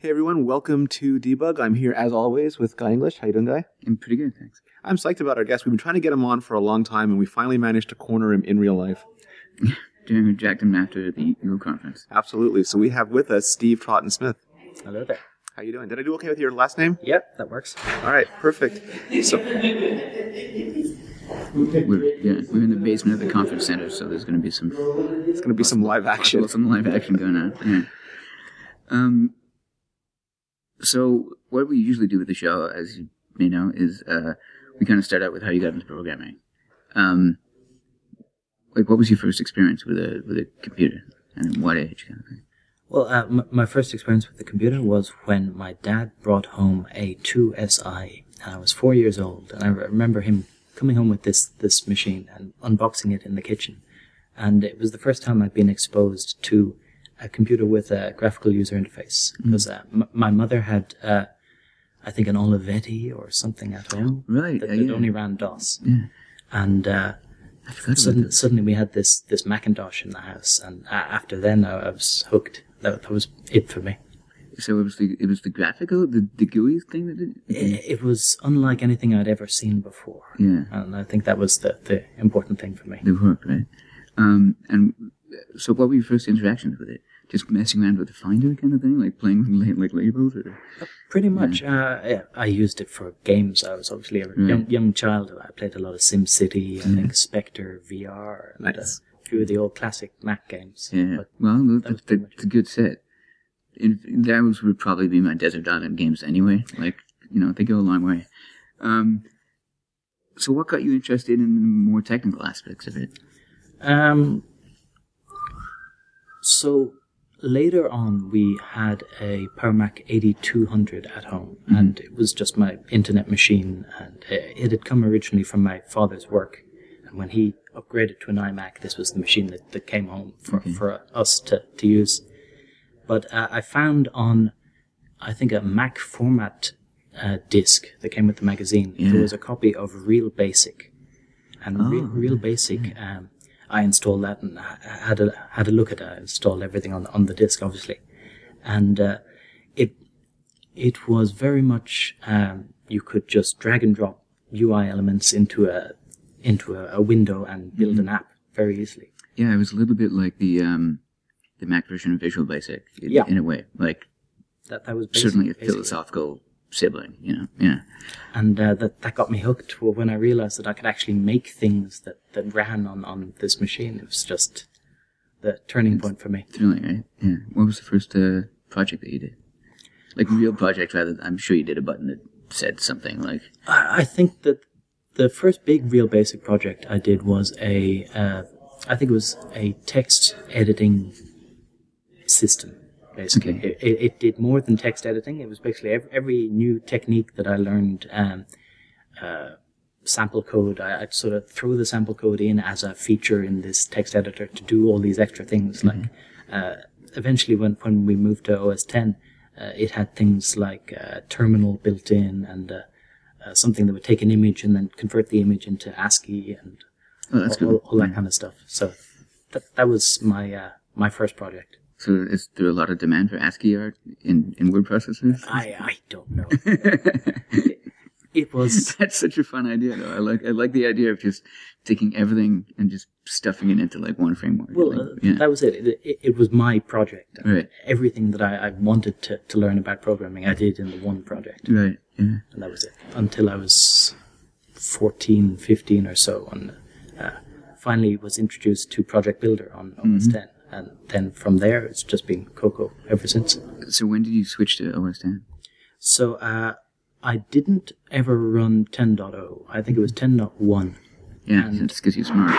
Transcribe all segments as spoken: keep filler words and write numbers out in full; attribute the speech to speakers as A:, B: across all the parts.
A: Hey everyone, welcome to Debug. I'm here as always with Guy English. How you doing, Guy?
B: I'm pretty good, thanks.
A: I'm psyched about our guest. We've been trying to get him on for a long time, and we finally managed to corner him in real life.
B: Doing we jacked him after the Eagle conference.
A: Absolutely. So we have with us Steve Troughton-Smith.
C: Hello there.
A: How you doing? Did I do okay with your last name?
C: Yep, that works.
A: All right, perfect. So
B: We're, yeah, we're in the basement of the conference center, so there's going to be some
A: it's going to be some live action.
B: some live action going on. Yeah. Um. So what we usually do with the show, as you may know, is uh, we kind of start out with how you got into programming. Um. Like, what was your first experience with a with a computer, and at what age, kind of thing?
C: Well, uh, m- my first experience with the computer was when my dad brought home a two S I, and I was four years old, and I re- remember him coming home with this, this machine and unboxing it in the kitchen. And it was the first time I'd been exposed to a computer with a graphical user interface.
B: Mm.
C: Because uh, m- my mother had, uh, I think, an Olivetti or something at home.
B: Right,
C: That,
B: uh,
C: that
B: yeah.
C: only ran DOS.
B: Yeah.
C: And uh,
B: I forgot about
C: suddenly,
B: this.
C: suddenly we had this, this Macintosh in the house. And uh, after then, I, I was hooked. That, that was it for me.
B: So it was the it was the graphical, the, the G U I thing that did it?
C: It, it was unlike anything I'd ever seen before.
B: Yeah.
C: And I think that was the, the important thing for me.
B: The work, right? Um, and so what were your first interactions with it? Just messing around with the Finder kind of thing? Like playing with la- like labels? Or?
C: Pretty much. Uh, yeah, I used it for games. I was obviously a young, young child. I played a lot of SimCity, I think Spectre V R, and
A: Nice.
C: uh, a few of the old classic Mac games.
B: Yeah.
C: But
B: Well, that,
C: that was
B: that,
C: pretty much
B: that's a good set. In, those would probably be my Desert Island games anyway. Like, you know, they go a long way. Um, so what got you interested in the more technical aspects of it?
C: Um, so later on, we had a PowerMac eighty-two hundred at home,
B: Mm-hmm.
C: and it was just my internet machine, and it had come originally from my father's work. And when he upgraded to an iMac, this was the machine that, that came home for,
B: Okay.
C: for us to, to use. But uh, I found on, I think, a Mac format uh, disc that came with the magazine,
B: Yeah.
C: there was a copy of Real Basic. And
B: Oh,
C: Re- Real Basic, um, I installed that and ha- had a had a look at it. I installed everything on on the disc, obviously, and uh, it it was very much um, you could just drag and drop U I elements into a into a, a window and build
B: Mm-hmm.
C: an app very easily.
B: Yeah, it was a little bit like the um, the Mac version of Visual Basic, in,
C: Yeah.
B: in a way. Like,
C: That that was basic,
B: certainly a
C: basically.
B: philosophical sibling, you know? Yeah.
C: And uh, that that got me hooked when I realized that I could actually make things that, that ran on, on this machine. It was just the turning point for me.
B: Thrilling, right? Yeah. What was the first uh, project that you did? Like, real project, rather than, I'm sure you did a button that said something like...
C: I, I think that the first big Real Basic project I did was a, uh, I think it was a text editing system. Basically,
B: Okay.
C: it, it, it did more than text editing. It was basically every, every new technique that I learned. Um, uh, sample code. I, I'd sort of throw the sample code in as a feature in this text editor to do all these extra things. Like, uh, eventually, when when we moved to O S ten, uh, it had things like uh, terminal built in and uh, uh, something that would take an image and then convert the image into ASCII and
B: Oh, that's
C: all,
B: cool.
C: all that kind of stuff. So that that was my uh, my first project.
B: So is there a lot of demand for ASCII art in, in word processors?
C: I I don't know. it, it was.
B: That's such a fun idea, though. I like I like the idea of just taking everything and just stuffing it into like one framework.
C: Well,
B: Like,
C: uh,
B: yeah.
C: that was it. It, it. it was my project.
B: Right.
C: Everything that I, I wanted to, to learn about programming, I did in the one project.
B: Right. Yeah.
C: And that was it. Until I was fourteen, fifteen or so, and uh, finally was introduced to Project Builder on O S ten. And then from there, it's just been Cocoa ever since.
B: So when did you switch to O S ten?
C: So uh, I didn't ever run ten point oh. I think it was ten point one.
B: Yeah,
C: And-
B: that's because you're smart.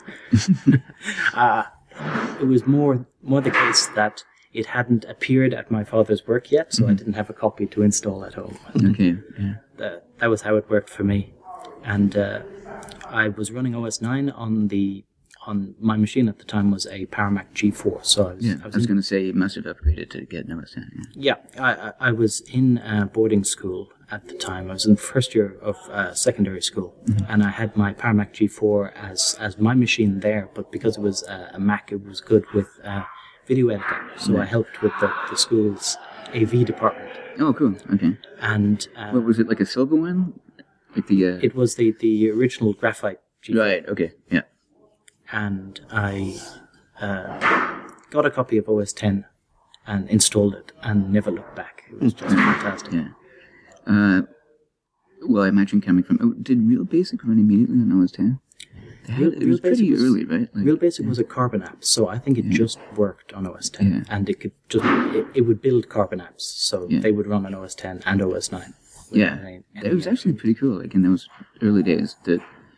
C: Uh, it was more more the case that it hadn't appeared at my father's work yet, so I didn't have a copy to install at home.
B: Okay. Yeah.
C: That, that was how it worked for me. And uh, I was running O S nine on the on my machine at the time was a PowerMac G four. So I was,
B: Yeah.
C: I
B: I
C: was,
B: was
C: in,
B: going to say you must have upgraded to get an O S ten. Yeah.
C: yeah, I, I I was in uh, boarding school at the time. I was in the first year of uh, secondary school, and I had my PowerMac G four as as my machine there. But because it was uh, a Mac, it was good with uh, video editing. So I helped with the, the school's A V department.
B: Oh, cool. Okay.
C: And uh,
B: What was it, like a silver one? Like the... Uh...
C: it was the, the original graphite G four.
B: Right, okay, yeah.
C: And I uh, got a copy of O S ten and installed it and never looked back. It was just fantastic.
B: Yeah. Uh, well, I imagine coming from... Oh, did Real Basic run immediately on O S ten? Had,
C: Real,
B: it
C: Real
B: was pretty
C: was,
B: early, right? Like,
C: Real Basic
B: yeah.
C: was a Carbon app, so I think it
B: Yeah.
C: just worked on O S ten.
B: Yeah.
C: And it could just... It, it would build Carbon apps, so
B: Yeah.
C: they would run on O S ten and O S nine.
B: Yeah,
C: Any, any
B: it was actually pretty cool. Like in those early days, the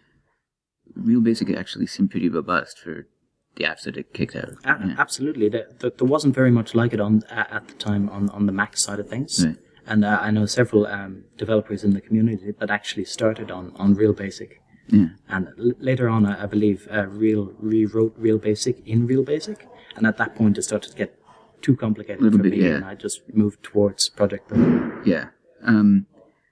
B: Real Basic actually seemed pretty robust for the apps that it kicked out.
C: A-
B: yeah.
C: Absolutely. There, there there wasn't very much like it on at at the time on, on the Mac side of things.
B: Right.
C: And uh, I know several um, developers in the community that actually started on, on Real Basic.
B: Yeah,
C: And l- later on, I, I believe, uh, Real rewrote Real Basic in Real Basic. And at that point, it started to get too complicated
B: Little
C: for
B: bit,
C: me,
B: yeah.
C: and I just moved towards Project Builder.
B: yeah. Um,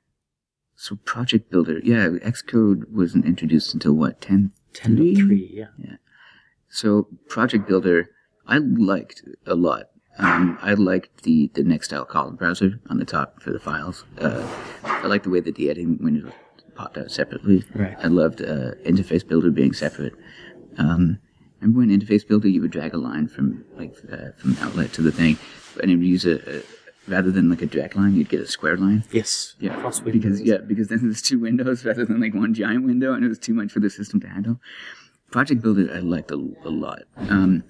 B: so Project Builder, yeah, Xcode wasn't introduced until what, ten?
C: ten point three, yeah.
B: So Project Builder, I liked a lot. Um, I liked the, the Nextstyle column browser on the top for the files. Uh, I liked the way that the editing window popped out separately.
C: Right.
B: I loved uh, Interface Builder being separate. Um, remember when Interface Builder you would drag a line from like uh, from the outlet to the thing, and it would use a, a rather than like a direct line, you'd get a square line.
C: Yes.
B: Yeah,
C: Cross windows.
B: because yeah, because then there's two windows rather than like one giant window, and it was too much for the system to handle. Project Builder I liked a, a lot, um,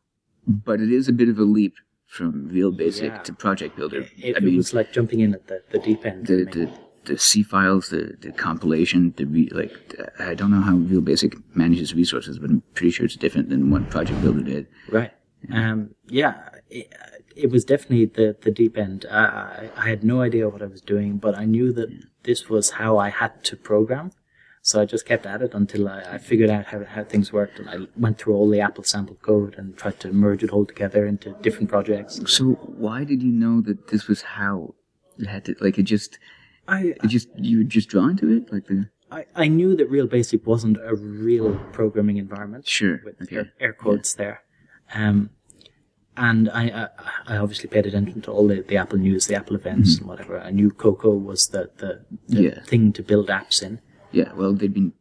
B: but it is a bit of a leap from Real Basic
C: Yeah.
B: to Project Builder.
C: It,
B: I
C: it
B: mean,
C: was like jumping in at the, the deep end.
B: the,
C: for me.
B: the the C files, the the compilation, the re, like I don't know how Real Basic manages resources, but I'm pretty sure it's different than what Project Builder did.
C: Right. Um, yeah, it, it was definitely the, the deep end. I, I had no idea what I was doing, but I knew that this was how I had to program. So I just kept at it until I, I figured out how, how things worked. And I went through all the Apple sample code and tried to merge it all together into different projects.
B: So why did you know that this was how it had to, like it just,
C: I,
B: it just, you were just drawn to it? Like the,
C: I, I knew that Real Basic wasn't a real programming environment.
B: Sure,
C: With
B: okay.
C: air, air quotes there. Um, and I, I I obviously paid attention to all the, the Apple news, the Apple events and whatever. I knew Cocoa was the, the, the
B: Mm-hmm. Yeah.
C: thing to build apps in.
B: yeah, well, they'd been,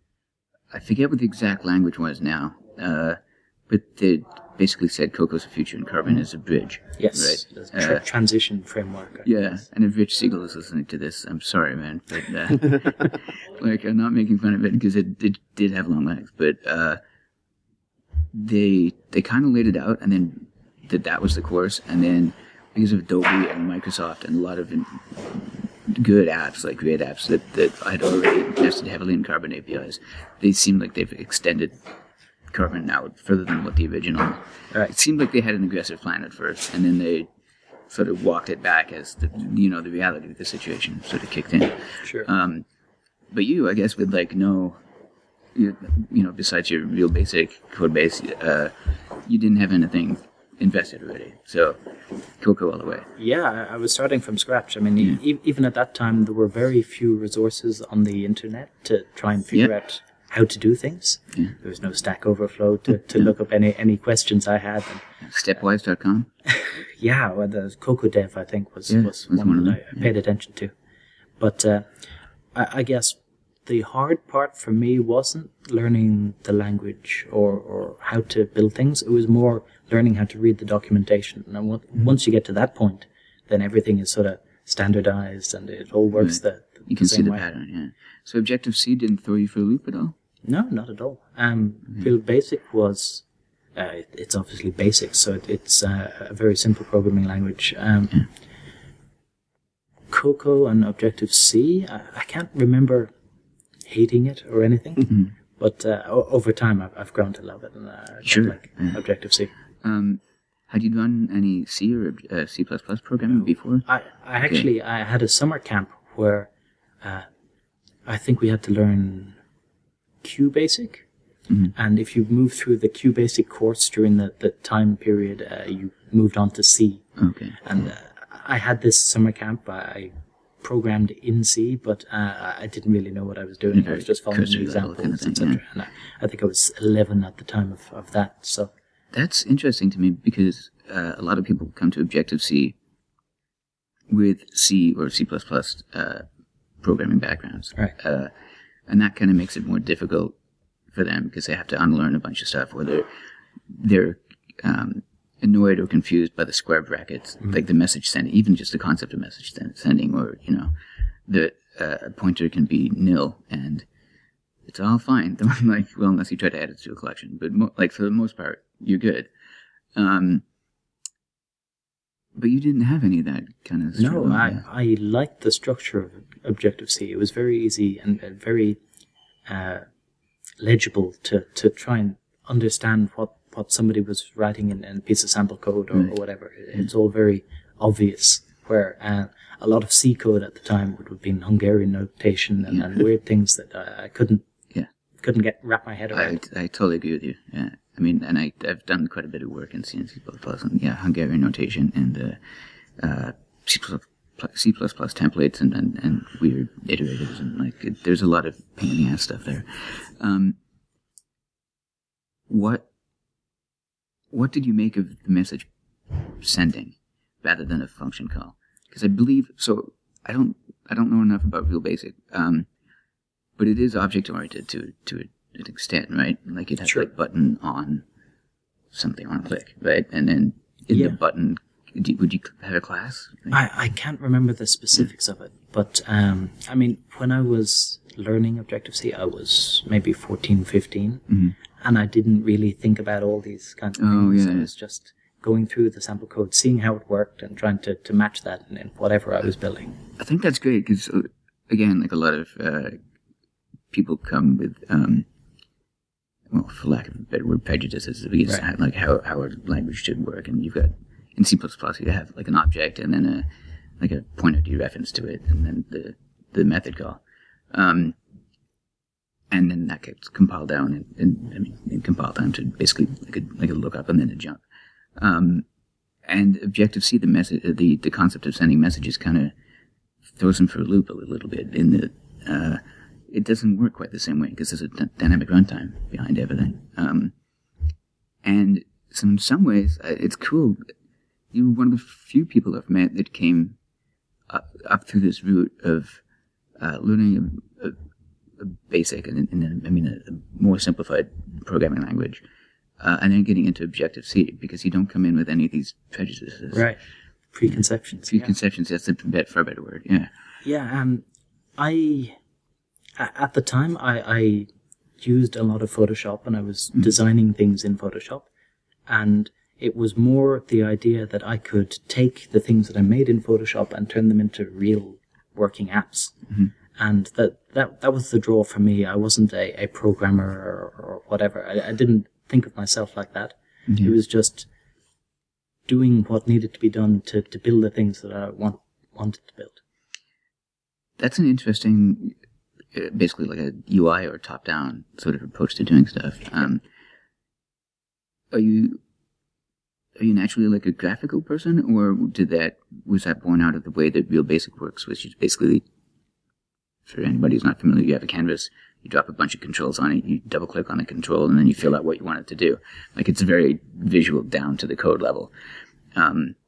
B: I forget what the exact language was now, uh, but they basically said Cocoa's a future and Carbon is a bridge.
C: Yes,
B: Right.
C: the tra-
B: Uh,
C: transition framework.
B: Yeah, and if Rich Siegel is listening to this, I'm sorry, man, but uh, like I'm not making fun of it because it, it did have long legs, but uh, they they kind of laid it out, and then that that was the course, and then because of Adobe and Microsoft and a lot of in, good apps, like great apps that that I'd already invested heavily in Carbon A P Is, they seem like they've extended Carbon out further than what the original.
C: Right.
B: It seemed like they had an aggressive plan at first, and then they sort of walked it back as the you know the reality of the situation sort of kicked in.
C: Sure.
B: Um, but you, I guess, with like no, you, you know, besides your Real Basic code base, uh, you didn't have anything invested already. So Cocoa all the way.
C: Yeah, I I was starting from scratch. I mean, e- e- even at that time, there were very few resources on the internet to try and figure
B: Yeah.
C: out how to do things.
B: Yeah.
C: There was no Stack Overflow to, to look up any, any questions I had. And
B: Stepwise dot com.
C: yeah, well, the Cocoa Dev, I think, was,
B: Yeah,
C: was,
B: was
C: one,
B: one of
C: that
B: them,
C: I paid attention to. But uh, I, I guess the hard part for me wasn't learning the language or, or how to build things. It was more learning how to read the documentation. And on- once you get to that point, then everything is sort of standardized and it all works
B: Right.
C: the, the
B: You can
C: same
B: see the
C: way.
B: pattern. Yeah. So Objective C didn't throw you for a loop at all.
C: No, not at all. Um, Real Basic was, uh, it- it's obviously basic, so it, it's uh, a very simple programming language. Um, Cocoa and Objective C, I, I can't remember hating it or anything, but uh, o- over time I've, I've grown to love it, and uh, I quite
B: Sure,
C: like
B: yeah.
C: Objective C.
B: Um, had you done any C or uh, C plus plus programming before?
C: I, I actually I had a summer camp where uh, I think we had to learn QBasic. And if you move through the QBasic course during the, the time period, uh, you moved on to C.
B: Okay.
C: And uh, I had this summer camp. I programmed in C, but uh, I didn't really know what I was doing. I was just following the
B: Cursory level
C: examples,
B: kind of thing,
C: et cetera.
B: yeah.
C: And I, I think I was eleven at the time of, of that. So
B: That's interesting to me because uh, a lot of people come to Objective C with C or C++ uh, programming backgrounds.
C: Right.
B: Uh, and that kind of makes it more difficult for them because they have to unlearn a bunch of stuff, or they're, they're um, annoyed or confused by the square brackets, mm-hmm. like the message sending, even just the concept of message sending, or, you know, the uh, pointer can be nil, and it's all fine. Like, well, unless you try to add it to a collection. But, mo- like, for the most part, you're good. Um, but you didn't have any of that kind of struggle.
C: No, I, I liked the structure of Objective-C. It was very easy and, and very uh, legible to, to try and understand what, what somebody was writing in, in a piece of sample code or, right. or whatever. It's all very obvious, where uh, a lot of C code at the time would have been Hungarian notation and, yeah. and weird things that I, I couldn't yeah. couldn't get wrap my head around.
B: I, I totally agree with you. Yeah. I mean, and I, I've done quite a bit of work in C and C++, and yeah, Hungarian notation and uh, uh, C++, C++ templates and, and, and weird iterators, and like it, there's a lot of pain in the ass stuff there. Um, what what did you make of the message sending rather than a function call? Because I believe so. I don't I don't know enough about Real Basic, um, but it is object oriented to to an extent, right? Like you'd have sure. to like button on something on a click, right? And then in yeah. the button, would you have a class?
C: I, I can't remember the specifics of it, but um, I mean, when I was learning Objective-C, I was maybe fourteen, fifteen, mm-hmm. and I didn't really think about all these kinds of
B: oh,
C: things.
B: Yeah.
C: I was just going through the sample code, seeing how it worked, and trying to, to match that in, in whatever I was building.
B: I think that's great, because, uh, again, like a lot of uh, people come with, um, well, for lack of a better word, prejudices, because right. like how, how a language should work, and you've got, in C++, you have like an object, and then a like a pointer dereference to it, and then the, the method call. Um, and then that gets compiled down, and, and I mean, and compiled down to basically like a, like a lookup and then a jump. Um, and Objective-C, the message, the, the concept of sending messages kind of throws them for a loop a little bit in the, uh, it doesn't work quite the same way because there's a d- dynamic runtime behind everything. Um, and so in some ways, uh, it's cool. You were one of the few people I've met that came up, up through this route of, uh, learning a, a, a basic and, and I mean, a, a more simplified programming language. Uh, and then getting into Objective-C, because you don't come in with any of these prejudices.
C: Right. Preconceptions.
B: Preconceptions, yeah. That's a bit, far better word, yeah.
C: Yeah, um, I, at the time, I, I used a lot of Photoshop, and I was mm-hmm. designing things in Photoshop, and it was more the idea that I could take the things that I made in Photoshop and turn them into real working apps. Mm-hmm. And that, that, that was the draw for me. I wasn't a, a programmer or, or whatever. I, I didn't think of myself like that. Mm-hmm. It was just doing what needed to be done to, to build the things that I want, wanted to build.
B: That's an interesting, uh, basically like a U I or top-down sort of approach to doing stuff. Um, are you are you naturally like a graphical person, or did that was that born out of the way that Real Basic works, which is basically, for anybody who's not familiar, you have a canvas. You drop a bunch of controls on it, you double click on the control, and then you fill out what you want it to do. Like, it's very visual down to the code level. Um,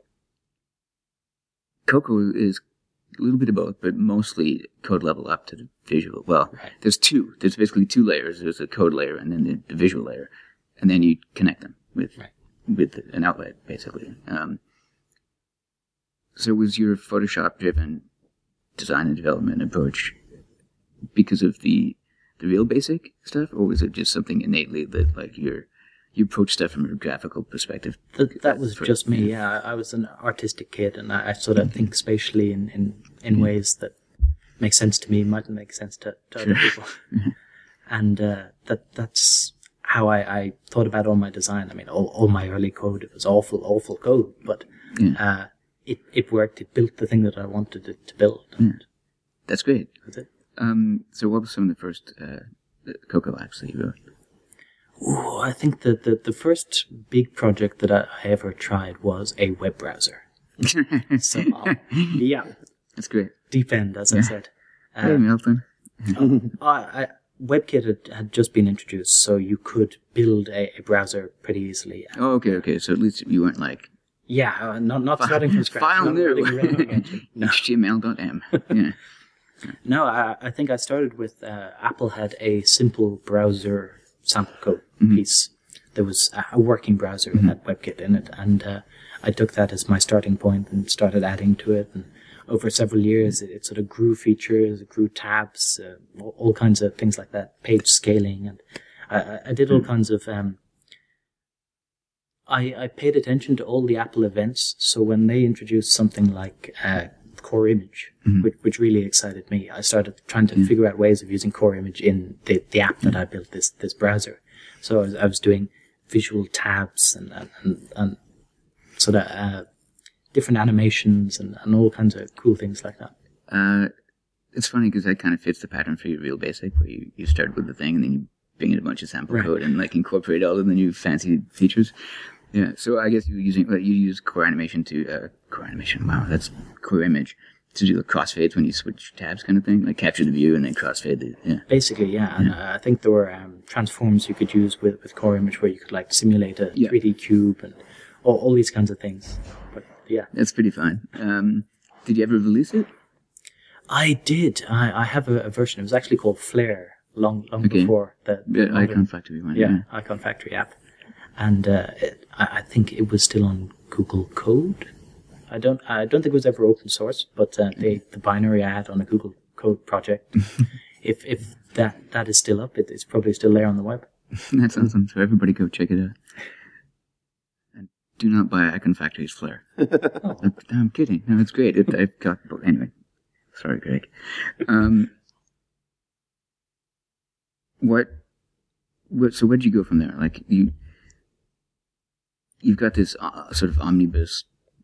B: Cocoa is a little bit of both, but mostly code level up to the visual. Well, right. there's two. There's basically two layers. There's a code layer and then the, the visual layer. And then you connect them with, right. with an outlet, basically. Um, so was your Photoshop-driven design and development approach because of the the Real Basic stuff, or was it just something innately that, like, you're, you approach stuff from a graphical perspective?
C: That, that was for, just me, yeah. yeah. I was an artistic kid, and I, I sort of think spatially in, in, in yeah. ways that make sense to me, mightn't make sense to, to sure. other people. And uh, that that's how I, I thought about all my design. I mean, all, all my early code, it was awful, awful code, but yeah. uh, it, it worked. It built the thing that I wanted it to build.
B: Yeah. That's great.
C: That's it.
B: Um, so what were some of the first uh, Cocoa apps that you wrote?
C: Ooh, I think that the, the first big project that I ever tried was a web browser. So, uh, yeah.
B: That's great.
C: Deep end, as yeah. I said.
B: Um, hey, Milton.
C: uh, I, WebKit had, had just been introduced, so you could build a, a browser pretty easily.
B: Oh, okay, okay. So at least you weren't like
C: Yeah, uh, not not starting from scratch.
B: File
C: not
B: new.
C: writing a regular engine. No.
B: H T M L dot M. Yeah.
C: No, I, I think I started with uh, Apple had a simple browser sample code
B: Mm-hmm.
C: piece. There was a, a working browser that had WebKit in it, and uh, I took that as my starting point and started adding to it. And over several years, it, it sort of grew features, it grew tabs, uh, all, all kinds of things like that, page scaling, and I, I- I did all kinds of. Um, I, I paid attention to all the Apple events, so when they introduced something like uh, Core Image, which, which really excited me, I started trying to figure out ways of using Core Image in the, the app that I built, this this browser. So I was, I was doing visual tabs and and, and, and sort of uh, different animations and, and all kinds of cool things like that.
B: Uh, it's funny because that kind of fits the pattern for your Real Basic, where you, you start with the thing and then you bring in a bunch of sample
C: Right.
B: code and like incorporate all of the new fancy features. Yeah, so I guess you were using well, you use Core Animation to uh, Core Animation. Wow, that's Core Image to do the crossfades when you switch tabs, kind of thing, like capture the view and then crossfade the yeah.
C: Basically, yeah, and uh, I think there were um, transforms you could use with, with Core Image where you could like simulate a
B: Yeah.
C: three D cube and all, all these kinds of things. But yeah,
B: That's pretty fun. Um, did you ever release it?
C: I did. I, I have a, a version. It was actually called Flare long long
B: Okay.
C: before the
B: The
C: modern-
B: Icon Factory one.
C: yeah, Icon Factory app, and uh, it, I, I think it was still on Google Code. I don't I don't think it was ever open source, but uh, the the binary I had on a Google Code project. if if that that is still up, it, it's probably still there on the web.
B: That's awesome. So everybody go check it out. And do not buy Icon Factory's Flare. I'm, I'm kidding. No, it's great. It, I've got anyway. Sorry, Greg. Um, what? What? So where'd you go from there? Like you, you've got this uh, sort of omnibus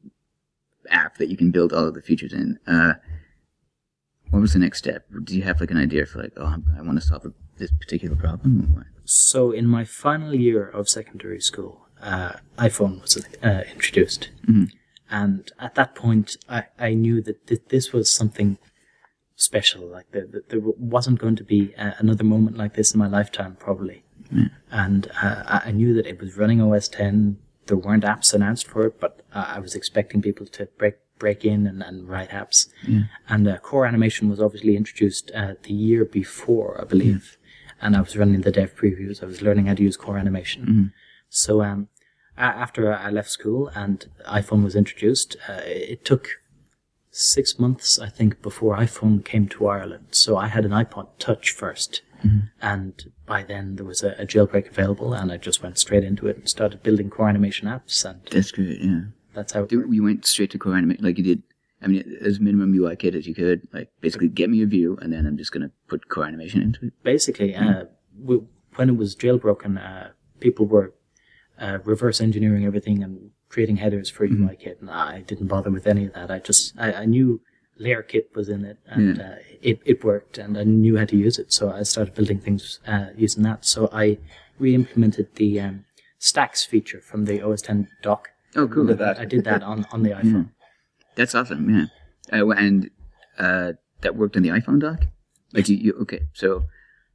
B: app that you can build all of the features in. Uh, what was the next step? Do you have like an idea for like, oh, I'm, I want to solve a, this particular problem? Or what?
C: So in my final year of secondary school, uh, iPhone was uh, introduced.
B: Mhm.
C: And at that point, I, I knew that th- this was something special. Like the, the, there wasn't going to be uh, another moment like this in my lifetime, probably.
B: Yeah.
C: And uh, I I knew that it was running O S ten. There weren't apps announced for it, but uh, I was expecting people to break break in and, and write apps.
B: Yeah.
C: And uh, Core Animation was obviously introduced uh, the year before, I believe. And I was running the dev previews. I was learning how to use Core Animation.
B: Mhm.
C: So um, a- after I left school and iPhone was introduced, uh, it took six months, I think, before iPhone came to Ireland. So I had an iPod Touch first. And by then there was a, a jailbreak available, and I just went straight into it and started building Core Animation apps, and
B: That's great. Yeah.
C: that's how it
B: Do,
C: worked.
B: you went straight to Core Animation, like you did. I mean, as minimum U I kit as you could. Like, basically, get me a view, and then I'm just going to put Core Animation into it.
C: Basically, uh, we, when it was jailbroken, uh, people were uh, reverse engineering everything and creating headers for U I kit, and I didn't bother with any of that. I just I, I knew LayerKit was in it, and
B: Yeah.
C: uh, it it worked, and I knew how to use it, so I started building things uh, using that. So I re-implemented the um, stacks feature from the O S ten dock.
B: Oh, cool.
A: Look at that.
C: I did that on, on the iPhone.
B: That's awesome. Yeah. Uh, and uh, that worked on the iPhone dock. Like you, you, okay. So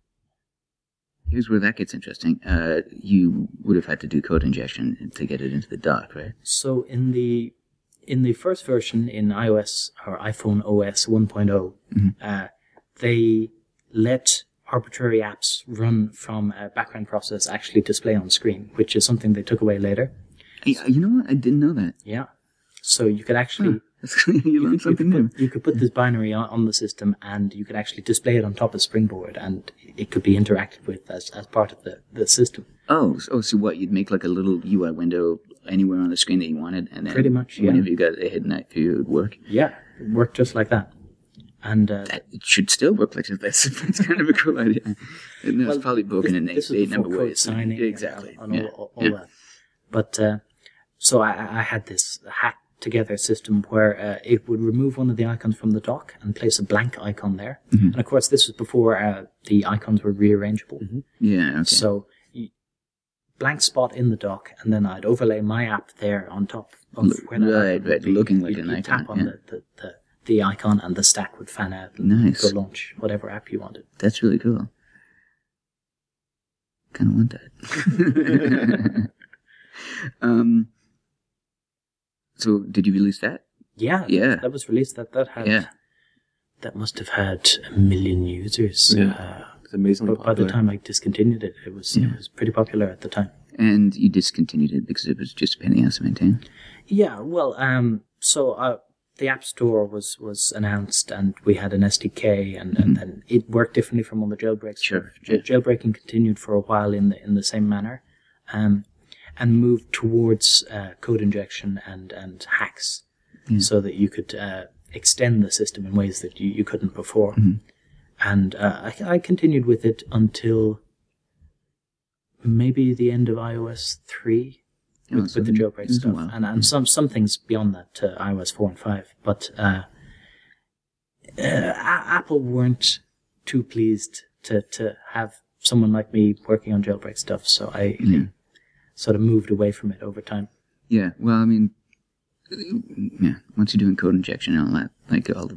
B: here's where that gets interesting. Uh, you would have had to do code ingestion to get it into the dock, right?
C: So in the in the first version in iOS or iPhone O S one point oh, uh, they let arbitrary apps run from a background process actually display on screen, which is something they took away later.
B: Hey, you know what? I didn't know that.
C: Yeah. So you could actually
B: you learned something
C: you
B: new.
C: could, put, you could put this binary on, on the system, and you could actually display it on top of Springboard, and it could be interacted with as, as part of the, the system.
B: Oh, so, oh, so what? You'd make like a little U I window anywhere on the screen that you wanted, and then
C: Pretty much, yeah.
B: whenever you got a hidden app view, it would work.
C: Yeah, it worked just like that. And uh,
B: That, it should still work like this. That's, that's kind of a cool idea. And it's
C: Well,
B: probably broken in
C: this, this
B: eight, eight
C: was before
B: number
C: code
B: ways.
C: signing
B: Yeah, exactly.
C: and, and
B: yeah.
C: all, all
B: yeah.
C: that. But uh, so I, I had this hacked together system where uh, it would remove one of the icons from the dock and place a blank icon there.
B: Mm-hmm.
C: And of course, this was before uh, the icons were rearrangeable.
B: Yeah, okay.
C: So you, blank spot in the dock, and then I'd overlay my app there on top of
B: L-
C: where that
B: right,
C: icon would
B: right,
C: be.
B: looking like
C: You'd-
B: an
C: you'd
B: icon,
C: tap on
B: yeah.
C: the, the, the, the icon, and the stack would fan out and
B: Nice.
C: go launch whatever app you wanted.
B: That's really cool. Kind of want that. um, So did you release that?
C: Yeah,
B: Yeah.
C: that was released. That that had
B: Yeah.
C: that must have had a million users.
A: Yeah.
C: Uh,
A: It's amazingly
C: but by the
A: popular.
C: time I discontinued it, it was it was pretty popular at the time.
B: And you discontinued it because it was just a pain in the ass to maintain?
C: Yeah, well, um, so uh, the App Store was, was announced, and we had an S D K, and, and then it worked differently from all the jailbreaks.
B: Sure,
C: J-
B: yeah.
C: Jailbreaking continued for a while in the in the same manner, um, and moved towards uh, code injection and and hacks, so that you could uh, extend the system in ways that you, you couldn't before. And uh, I, I continued with it until maybe the end of iOS three.
B: Oh,
C: With,
B: so
C: with the
B: it
C: jailbreak
B: was a
C: stuff,
B: while.
C: and and some some things beyond that to iOS four and five. But uh, uh, A- Apple weren't too pleased to to have someone like me working on jailbreak stuff, so I
B: Yeah.
C: sort of moved away from it over time.
B: Yeah, well, I mean, yeah, once you're doing code injection and all that, like all the,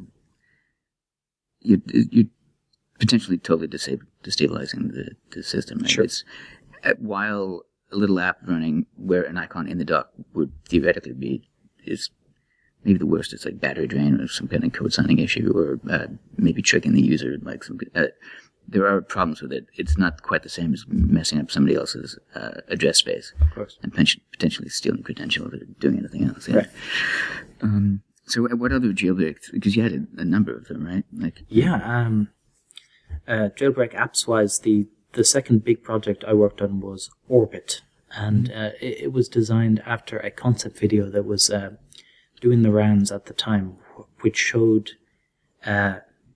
B: you you're potentially totally disab- destabilizing the, the system. Right?
C: Sure.
B: It's, uh, while a little app running where an icon in the dock would theoretically be, is maybe the worst. It's like battery drain or some kind of code signing issue, or uh, maybe tricking the user, like some, uh, there are problems with it. It's not quite the same as messing up somebody else's uh, address space.
C: Of course.
B: And pen- potentially stealing credentials or doing anything else. Yeah.
C: Right.
B: Um, so uh, what other jailbreaks? Because you had a, a number of them, right? Like,
C: Yeah. Um, uh, jailbreak apps wise, the the second big project I worked on was Orbit, and uh, it, it was designed after a concept video that was uh, doing the rounds at the time, which showed uh,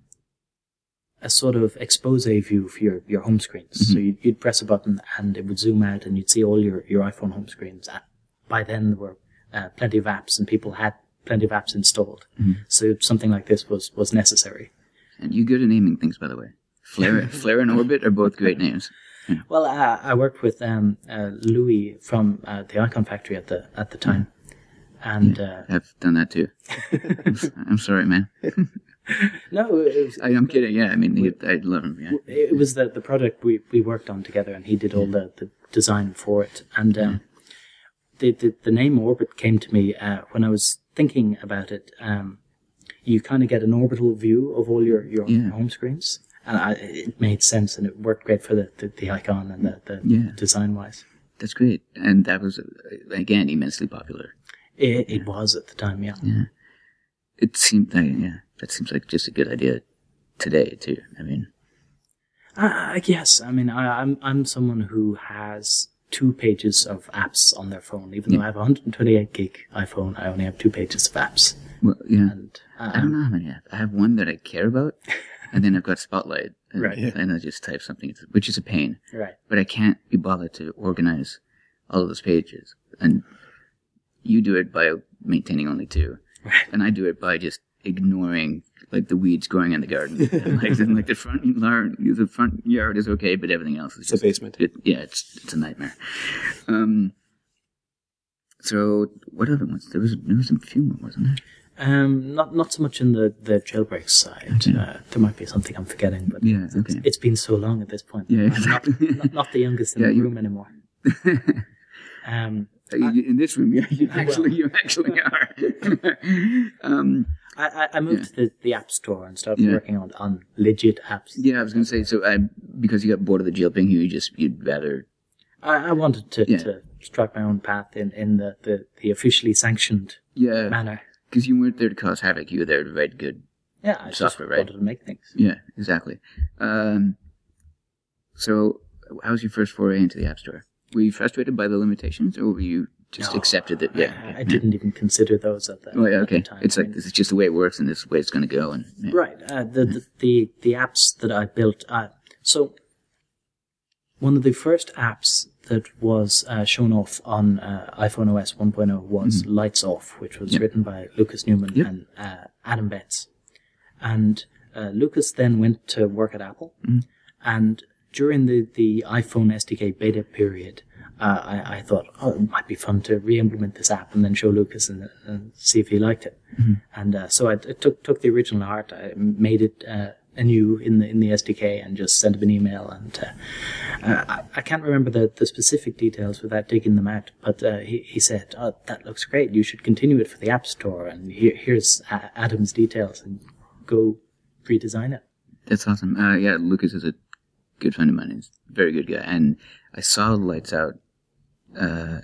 C: a sort of expose view for your, your home screens.
B: Mm-hmm.
C: So you'd, you'd press a button and it would zoom out and you'd see all your, your iPhone home screens. Uh, By then there were uh, plenty of apps and people had plenty of apps installed.
B: Mm-hmm.
C: So something like this was, was necessary.
B: and you're good at naming things, by the way. Flare, Flare and Orbit are both great names.
C: Well, uh, I worked with um, uh, Louis from uh, the Icon Factory at the at the time, and uh,
B: I've done that too. I'm, s- I'm sorry, man.
C: no, it was,
B: I, I'm kidding. Yeah, I mean, he, I love him. Yeah.
C: it was the the project we, we worked on together, and he did all the, the design for it. And um, the, the the name Orbit came to me uh, when I was thinking about it. Um, you kind of get an orbital view of all your your
B: Yeah.
C: home screens, and I, it made sense, and it worked great for the, the, the icon and the, the
B: Yeah.
C: design wise.
B: That's great, and that was uh, again immensely popular.
C: It, it was at the time, yeah.
B: Yeah. It seemed like yeah, that seems like just a good idea today too. I mean,
C: I, I guess. I mean, I, I'm I'm someone who has two pages of apps on their phone. Even though I have a one hundred twenty-eight gig iPhone, I only have two pages of apps.
B: well, yeah.
C: And uh,
B: I don't know how many I have. I have one that I care about, and then I've got Spotlight, and,
C: Right.
B: and I just type something, which is a pain.
C: right.
B: But I can't be bothered to organize all of those pages. And you do it by maintaining only two,
C: Right.
B: and I do it by just ignoring like the weeds growing in the garden. And, like, and, like the front yard, the front yard is okay, but everything else is
A: It's
B: just
A: a basement.
B: It, yeah, it's it's a nightmare. Um. So what other ones? There was there was a few more, wasn't there?
C: Um, not not so much in the, the jailbreak side.
B: Okay.
C: Uh, there might be something I'm forgetting, but
B: Yeah,
C: it's,
B: okay.
C: it's been so long at this point.
B: Yeah,
C: I'm
B: exactly.
C: not, not, not the youngest in
B: Yeah,
C: the
B: you-
C: room anymore. Um,
B: In this room, yeah, you actually you actually are. um.
C: I, I, I moved to the, the App Store and started
B: Yeah.
C: working on, on legit apps.
B: Yeah, I was going to say, so I, because you got bored of the jailbreaking, you just, you'd rather,
C: I, I wanted to,
B: Yeah.
C: to strike my own path in, in the, the, the officially sanctioned
B: yeah,
C: manner.
B: because you weren't there to cause havoc, you were there to write good.
C: Yeah, I just
B: Software, right?
C: wanted to make things.
B: Yeah, exactly. Um, so, how was your first foray into the App Store? Were you frustrated by the limitations, or were you just
C: No,
B: accepted that, yeah?
C: I, I
B: yeah.
C: didn't even consider those at the,
B: Oh, yeah,
C: at
B: okay.
C: the time.
B: It's
C: I
B: like,
C: mean,
B: this is just the way it works, and this is the way it's going to go, and, yeah.
C: right. Uh, the, the the the apps that I built. Uh, so one of the first apps that was uh, shown off on uh, iPhone O S one point oh was Lights Off, which was
B: Yep.
C: written by Lucas Newman
B: Yep.
C: and uh, Adam Betts. And uh, Lucas then went to work at Apple, and during the, the iPhone S D K beta period, uh, I, I thought, oh, it might be fun to re-implement this app and then show Lucas and, and see if he liked it. And uh, so I, I took took the original art, I made it uh, anew in the in the S D K and just sent him an email. And uh, uh, I, I can't remember the, the specific details without digging them out. But uh, he he said, "Oh, that looks great. You should continue it for the App Store. And here, here's uh, Adam's details, and go redesign it."
B: That's awesome. Uh, yeah, Lucas is a good friend of mine. He's a very good guy. And I saw Lights Out uh,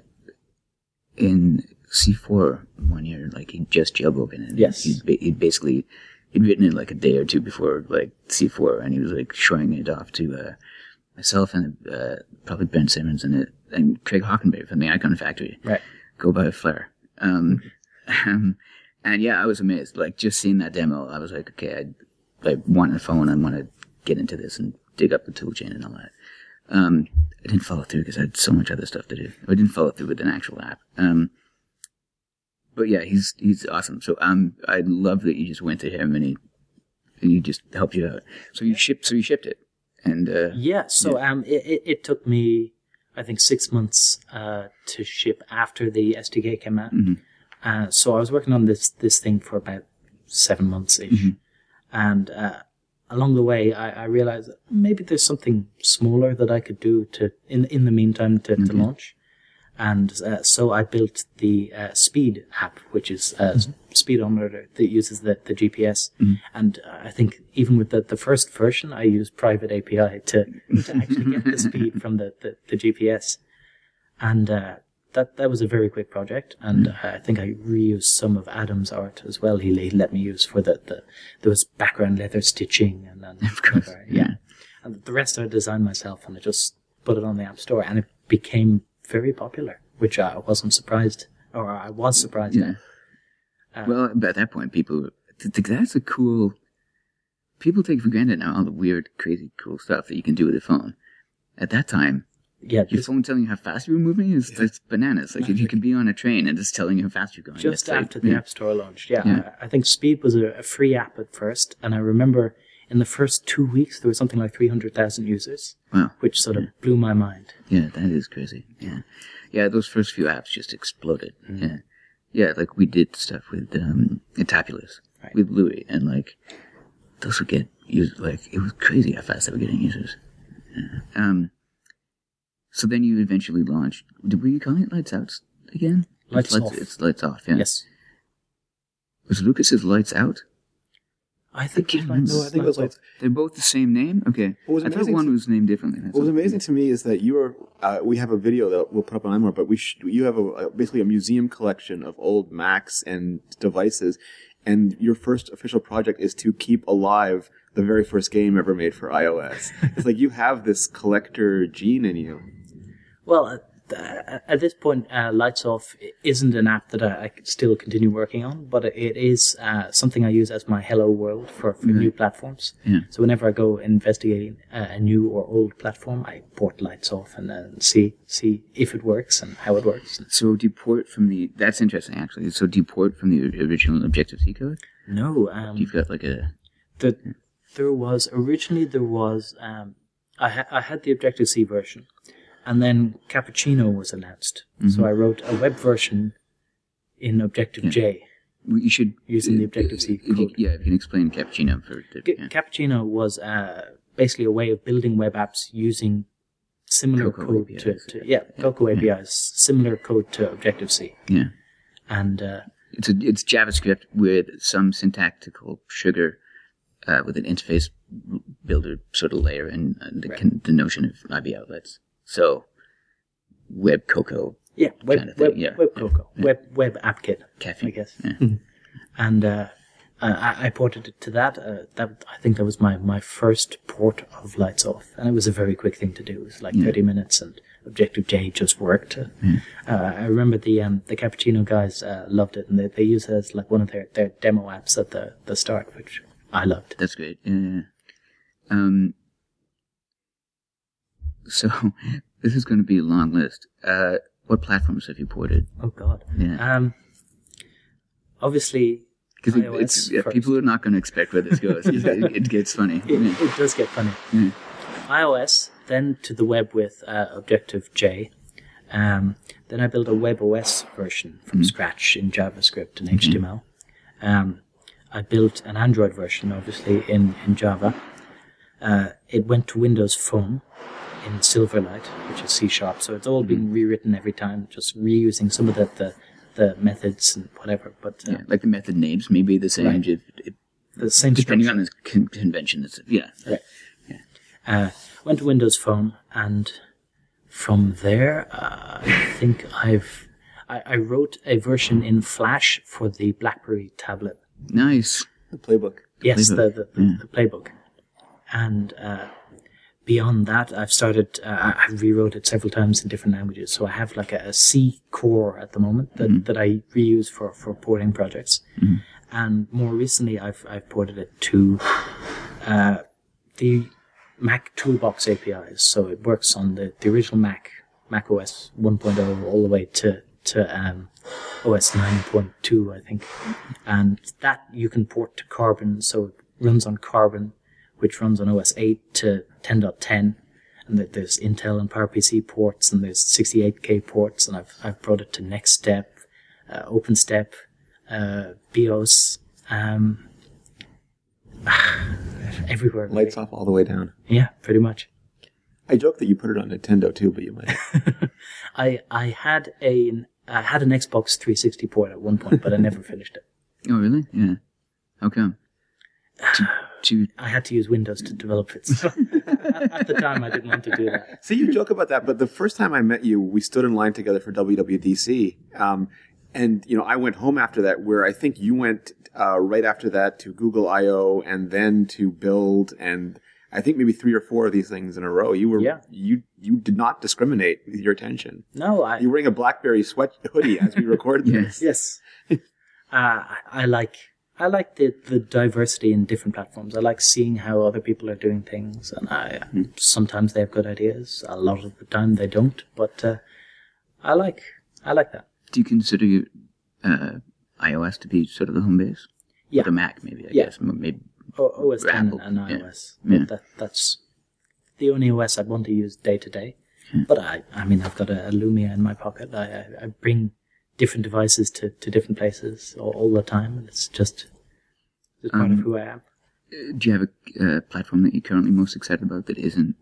B: in C four one year. Like, he just jailbroken it.
C: Yes.
B: He'd, he'd basically, he'd written it like a day or two before, like, C four, and he was, like, showing it off to uh, myself and uh, probably Ben Simmons and, it, and Craig Hockenberry from the Icon Factory.
C: Right.
B: Go by a flare. Um, um, and yeah, I was amazed. Like, just seeing that demo, I was like, okay, I, I want a phone. I want to get into this and dig up the toolchain and all that. Um, I didn't follow through because I had so much other stuff to do. I didn't follow through with an actual app. Um, but yeah, he's he's awesome. So um, I love that you just went to him and he and he just helped you out. So you shipped. So you shipped it. And uh,
C: yeah. So
B: yeah.
C: um, it, it it took me, I think, six months uh to ship after the S D K came out.
B: Mm-hmm.
C: Uh, so I was working on this this thing for about seven months ish,
B: Mm-hmm.
C: and uh, along the way, I, I realized that maybe there's something smaller that I could do to in in the meantime to,
B: Mm-hmm.
C: to launch, and uh, so I built the uh, Speed app, which is a
B: Mm-hmm.
C: speedometer that uses the, the G P S,
B: Mm-hmm.
C: and uh, I think even with the, the first version, I used private A P I to, to actually get the speed from the, the, the G P S, and uh, that that was a very quick project, and
B: Mm-hmm.
C: uh, I think I reused some of Adam's art as well. He, he let me use for the, the there was background leather stitching and then
B: Of course,
C: whatever,
B: yeah.
C: yeah, and the rest I designed myself, and I just put it on the App Store, and it became very popular, which I wasn't surprised, or I was surprised.
B: yeah.
C: at. Uh,
B: Well, at that point, people th- th- that's a cool. People take for granted now all the weird, crazy, cool stuff that you can do with a phone. At that time,
C: yeah,
B: your
C: this-
B: phone telling you how fast you were moving is that's bananas. Like if you could be on a train and it's telling you how fast you're going.
C: just
B: that's like-
C: after the
B: yeah.
C: App Store launched. Yeah,
B: Yeah.
C: I, I think Speed was a, a free app at first, and I remember in the first two weeks there was something like three hundred thousand users,
B: Wow.
C: which sort of blew my mind.
B: Yeah, that is crazy. Yeah, yeah. Those first few apps just exploded.
C: Mm-hmm.
B: Yeah, yeah. Like we did stuff with um, Tabulous
C: Right.
B: with Louis, and like those would get used. Like it was crazy how fast they were getting users. Yeah. Um. So then you eventually launched. Did we call it Lights Out again?
C: Lights
B: it's
C: Off.
B: It's Lights Off. Yeah.
C: Yes,
B: Was Lucas's Lights Out?
C: I think
B: can't
C: it
B: remember.
A: No, I think it was like
B: They're both the same name. Okay.
A: What was
B: I thought
A: amazing
B: one
A: to-
B: was named differently. That's
A: what was
B: all.
A: amazing to me is that you are. Uh, we have a video that we'll put up on iMore, but we sh- you have a, a basically a museum collection of old Macs and devices, and your first official project is to keep alive the very first game ever made for iOS. It's like you have this collector gene in you.
C: Well, at, uh, at this point, uh, Lights Off isn't an app that I, I could still continue working on, but it is uh, something I use as my hello world for, for new platforms.
B: Yeah.
C: So whenever I go investigating uh, a new or old platform, I port Lights Off and uh, see see if it works and how it works.
B: So do you port from the? That's interesting, actually. So do you port from the original Objective C code?
C: No, um,
B: You've got like a.
C: the, there was originally there was um, I, ha- I had the Objective C version, and then Cappuccino was announced. So I wrote a web version in Objective J.
B: You should
C: Using the Objective-C
B: if you-
C: code.
B: Yeah, if you can explain Cappuccino for. The,
C: Ca-
B: yeah.
C: Cappuccino was uh, basically a way of building web apps using similar
B: Cocoa
C: code
B: A P Is,
C: to, to yeah, Cocoa A P Is, similar code to Objective-C,
B: yeah.
C: and uh,
B: It's a it's JavaScript with some syntactical sugar, uh, with an interface builder sort of layer and, and the,
C: Right.
B: con- the notion of I B outlets. So, Web Cocoa
C: yeah, web
B: kind of thing,
C: web,
B: yeah.
C: web Cocoa, web web app kit,
B: Cafe.
C: I guess,
B: Yeah.
C: and uh, uh, I, I ported it to that. Uh, that I think that was my, my first port of Lights Off, and it was a very quick thing to do. It was like
B: Yeah.
C: thirty minutes, and Objective J just worked. Uh, uh, I remember the um, the Cappuccino guys uh, loved it, and they they used it as like one of their, their demo apps at the, the start, which I loved.
B: That's great. Yeah, yeah. Um. So, this is going to be a long list. Uh, what platforms have you ported?
C: Oh God.
B: Yeah.
C: Um. Obviously,
B: Because it,
C: iOS
B: it's yeah,
C: first.
B: people are not going to expect where this goes. it, it gets funny.
C: It,
B: Yeah.
C: it does get funny.
B: Yeah.
C: iOS, then to the web with uh, Objective J. Um, then I built a WebOS version from
B: Mm-hmm.
C: scratch in JavaScript and H T M L. Um, I built an Android version, obviously, in, in Java. Uh, it went to Windows Phone in Silverlight, which is C Sharp. So it's all been rewritten every time, just reusing some of the, the, the methods and whatever. But uh,
B: Yeah, like the method names may be the same,
C: Right.
B: if, if,
C: the same
B: depending
C: structure.
B: on the con- convention. It's, yeah.
C: Right. Uh, went to Windows Phone, and from there, uh, I think I've I, I wrote a version in Flash for the BlackBerry tablet.
B: Nice.
A: The playbook.
C: Yes,
B: playbook.
C: the the, the,
B: Yeah.
C: the playbook. And uh, beyond that, I've started. Uh, I- I've rewrote it several times in different languages. So I have like a, a C core at the moment that,
B: Mm-hmm.
C: that I reuse for, for porting projects.
B: Mm-hmm.
C: And more recently, I've I've ported it to uh, the Mac Toolbox A P Is. So it works on the, the original Mac, Mac O S one point oh, all the way to to um, O S nine point two, I think. And that you can port to Carbon, so it runs on Carbon, which runs on O S eight to ten point ten. And that there's Intel and PowerPC ports, and there's sixty-eight K ports, and I've I've brought it to NextStep, uh, OpenStep, uh, BIOS, um, everywhere. really.
A: Lights off all the way down.
C: Yeah, pretty much.
A: I joke that you put it on Nintendo too, but you might.
C: I I had a I had an Xbox three sixty port at one point, but I never finished it.
B: Oh, really? Yeah. How come? To, to,
C: I had to use Windows to develop it. So at, at the time, I didn't want to do that.
A: See, you joke about that, but the first time I met you, we stood in line together for W W D C, um, and you know, I went home after that. Where I think you went uh, right after that to Google I O, and then to Build, and I think maybe three or four of these things in a row. You were
C: Yeah.
A: you you did not discriminate with your attention.
C: No, I
A: You were wearing a BlackBerry sweat hoodie as we recorded
B: Yes.
A: this.
C: yes. Uh, I, I like I like the, the diversity in different platforms. I like seeing how other people are doing things, and I sometimes they have good ideas. A lot of the time they don't, but uh, I like I like that.
B: do you consider uh, iOS to be sort of the home base?
C: Yeah.
B: Or the Mac, maybe, I
C: Yeah.
B: guess. M- Maybe.
C: O- O S ten
B: Apple,
C: and
B: yeah.
C: iOS.
B: Yeah.
C: But that that's the only O S I want to use day to day. But I I mean I've got a, a Lumia in my pocket. I I, I bring different devices to, to different places all, all the time, and it's just it's part
B: Um,
C: of who I am.
B: Uh, Do you have a uh, platform that you're currently most excited about that isn't?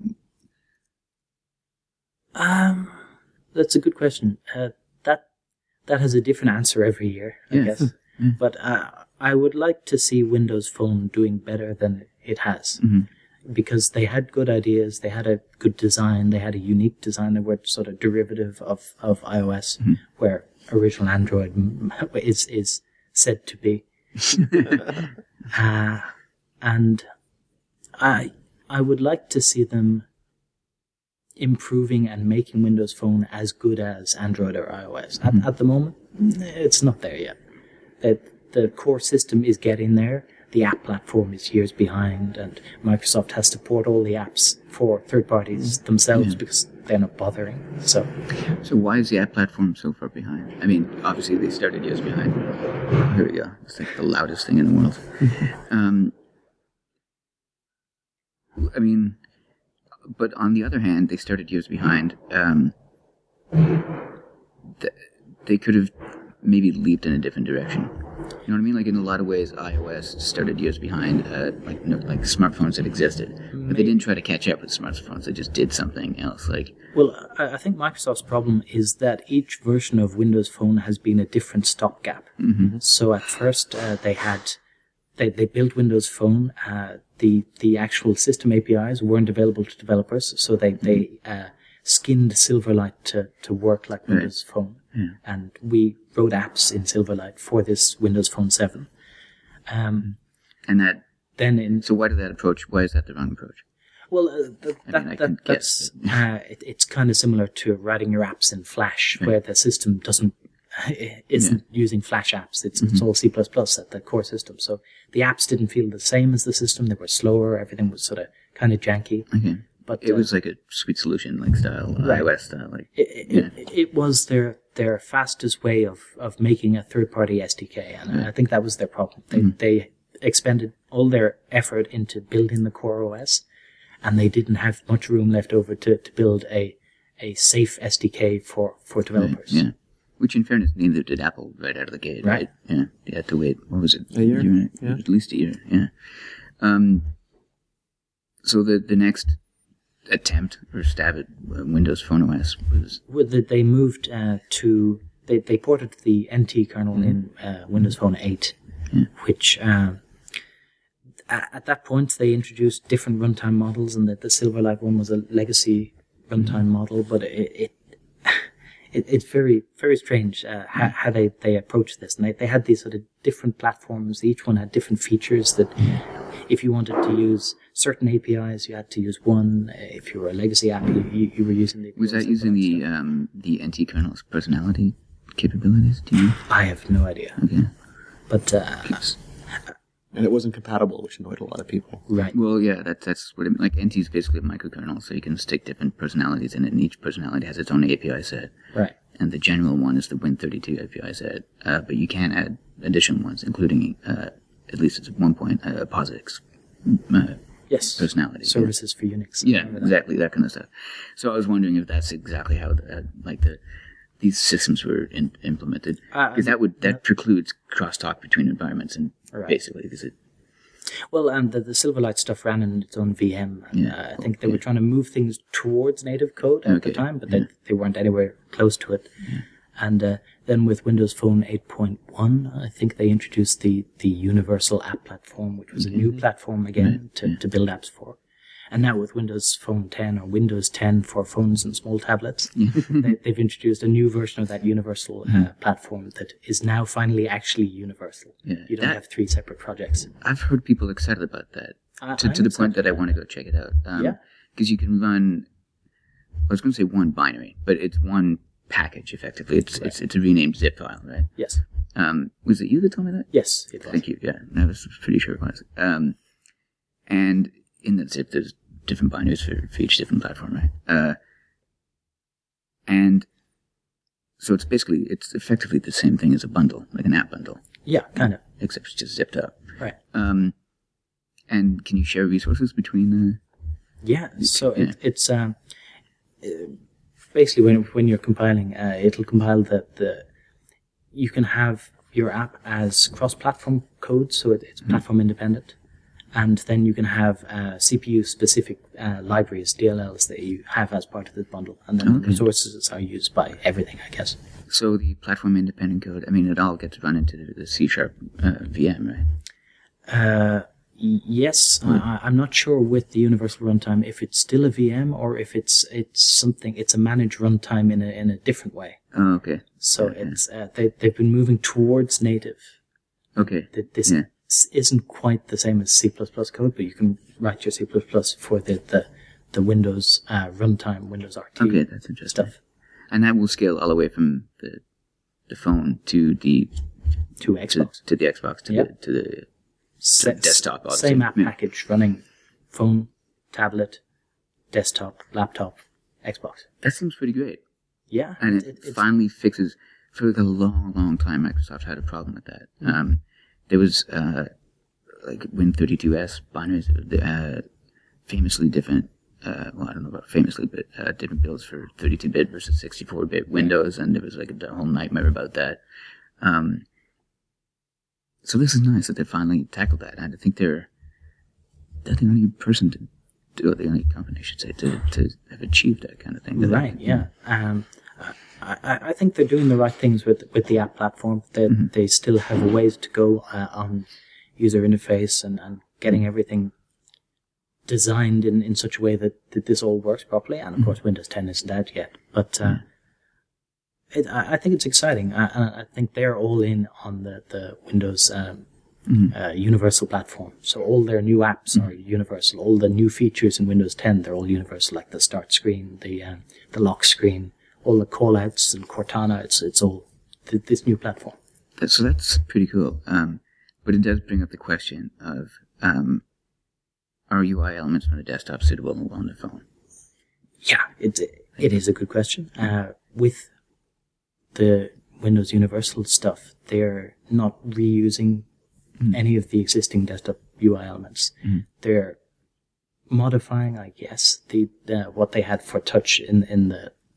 C: Um, that's a good question. Uh, that that has a different answer every year, I
B: Yeah.
C: guess. But uh, I would like to see Windows Phone doing better than it has,
B: Mhm.
C: because they had good ideas, they had a good design, they had a unique design. They were sort of derivative of of iOS, where original Android m- is is said to be. uh, and I I would like to see them improving and making Windows Phone as good as Android or iOS. At, at the moment, it's not there yet. The, the core system is getting there. The app platform is years behind, and Microsoft has to port all the apps for third parties themselves because they're not bothering. So,
B: So why is the app platform so far behind? I mean, obviously they started years behind. Here we go. It's like the loudest thing in the world. um, I mean, but on the other hand, they started years behind. Um, th- they could have maybe leaped in a different direction. You know what I mean? Like in a lot of ways, iOS started years behind, uh, like no, like smartphones that existed, but they didn't try to catch up with smartphones. They just did something else. Like
C: well, I, I think Microsoft's problem is that each version of Windows Phone has been a different stopgap. Mm-hmm. So at first, uh, they had they they built Windows Phone. Uh, the the actual system A P Is weren't available to developers, so they they uh, skinned Silverlight to to work like Windows Phone.
B: Yeah.
C: And we wrote apps in Silverlight for this Windows Phone seven. Um,
B: and that.
C: then in
B: So why did that approach? Why is that the wrong approach?
C: well, uh, th-
B: I
C: that,
B: mean, I
C: that,
B: can
C: that's
B: guess,
C: uh, it, it's kind of similar to writing your apps in Flash, where the system doesn't isn't using Flash apps. It's it's all C plus plus at the core system. So the apps didn't feel the same as the system. They were slower. Everything was sort of kind of janky.
B: Okay.
C: But
B: It
C: uh,
B: was like a sweet solution, like style,
C: Right.
B: iOS style, like
C: it, it, it, it was their their fastest way of, of making a third party S D K, and I think that was their problem. They they expended all their effort into building the core O S, and they didn't have much room left over to, to build a a safe S D K for, for developers.
B: yeah. Which, in fairness, neither did Apple right out of the gate, right?
C: Right.
B: Yeah, they had to wait. What was it?
A: A year?
B: and
A: Yeah.
B: At least a year. Yeah. Um. So the the next attempt or stab at uh, Windows Phone O S was
C: With the, they moved uh, to they, they ported the N T kernel
B: Mm-hmm.
C: in uh, Windows Phone eight, which um, at, at that point they introduced different runtime models, and that the Silverlight one was a legacy runtime model, but it, it It, it's very, very strange uh, how, how they, they approached this. And they, they had these sort of different platforms. Each one had different features that if you wanted to use certain A P Is, you had to use one. If you were a legacy app, you, you, you were using the...
B: was that using the um, the N T kernel's personality capabilities? Do you know?
C: I have no idea.
B: Okay.
C: But, uh,
A: And it wasn't compatible, which annoyed a lot of people.
C: right.
B: Well, yeah, that, that's what it like. N T is basically a microkernel, so you can stick different personalities in it, and each personality has its own A P I set.
C: Right.
B: And the general one is the Win thirty-two A P I set, uh, but you can add additional ones, including, uh, at least at one point, uh, POSIX uh,
C: Yes.
B: personality.
C: Services for Unix.
B: Yeah, exactly, that kind of stuff. So I was wondering if that's exactly how, the, uh, like, the these systems were in, implemented,
C: Uh,
B: because that would that precludes crosstalk between environments, and
C: Right.
B: basically, because it.
C: Well, um, the, the Silverlight stuff ran in its own V M. And,
B: Yeah.
C: uh, I think they were trying to move things towards native code at
B: Okay,
C: the time, but
B: yeah.
C: they, they weren't anywhere close to it. And uh, then with Windows Phone eight point one, I think they introduced the, the Universal App Platform, which was a new platform again to, to build apps for. And now with Windows Phone ten or Windows ten for phones and small tablets, they, they've introduced a new version of that universal uh, platform that is now finally actually universal.
B: Yeah,
C: You don't
B: that-
C: have three separate projects.
B: I've heard people excited about that,
C: I-
B: to,
C: I'm
B: to the point
C: excited
B: that I
C: about
B: want to go check it out. Um,
C: Yeah.
B: Because you can run, I was going to say one binary, but it's one package, effectively. It's it's, it's a renamed zip file, right?
C: Yes.
B: Um, was it you that told me that?
C: Yes, it was.
B: Thank you. Yeah, I was pretty sure it was. Um, and in that zip, there's different binaries for, for each different platform, right? Uh, and so it's basically, it's effectively the same thing as a bundle, like an app bundle,
C: Yeah, kind of.
B: except it's just zipped up.
C: Right.
B: Um, and can you share resources between the?
C: Yeah. So
B: Yeah.
C: It, it's um, uh, basically when when you're compiling, uh, it'll compile the the. You can have your app as cross-platform code, so it, it's platform independent, and then you can have uh, C P U-specific uh, libraries, D L Ls, that you have as part of this bundle, and then the
B: Okay.
C: resources are used by everything, I guess.
B: So the platform independent code, I mean, it all gets run into the, the C Sharp uh, V M, right?
C: Uh, y- yes, I, I'm not sure with the universal runtime if it's still a V M or if it's it's something. It's a managed runtime in a in a different way.
B: Oh, okay.
C: So
B: Okay.
C: it's uh, they they've been moving towards native.
B: Okay.
C: That this
B: Yeah.
C: s- isn't quite the same as C plus plus code, but you can write your C plus plus for the the, the Windows uh, runtime, Windows R T
B: Okay, that's interesting.
C: stuff
B: And that will scale all the way from the the phone to the
C: to
B: to,
C: Xbox.
B: to the Xbox to
C: Yep.
B: the to the
C: Sa-
B: desktop, obviously.
C: Same app
B: Yeah.
C: package running phone, tablet, desktop, laptop, Xbox.
B: that seems pretty great.
C: Yeah,
B: And it,
C: it's-
B: finally fixes. For the long, long time, Microsoft had a problem with that.
C: Mm-hmm.
B: Um, there was uh, like Win thirty-two S binaries, uh, famously different. Uh, well, I don't know about famously, but uh, different builds for thirty-two bit versus sixty-four bit Windows, and there was like a whole nightmare about that. Um, so this is nice that they finally tackled that, and I think they're they're the only person to do it, the only company, I should say, to to have achieved that kind of thing.
C: Right, yeah. Um, I, I I think they're doing the right things with with the app platform. They
B: Mm-hmm.
C: they still have a ways to go uh, on user interface and, and getting everything designed in, in such a way that, that this all works properly. And of
B: Mm-hmm.
C: course, Windows ten isn't out yet, but uh, it, I, I think it's exciting. I, I I think they're all in on the the Windows um,
B: Mm-hmm.
C: uh, universal platform. So all their new apps are universal. All the new features in Windows ten, they're all universal, like the start screen, the um, the lock screen, all the callouts and Cortana. It's it's all th- this new platform.
B: That- So that's pretty cool. Um, but it does bring up the question of um, are U I elements from the desktop suitable on the phone?
C: Yeah, it it is a good question. Uh, with the Windows Universal stuff, they're not reusing any of the existing desktop U I elements.
B: Mm.
C: They're modifying, I guess, the, the what they had for touch in in the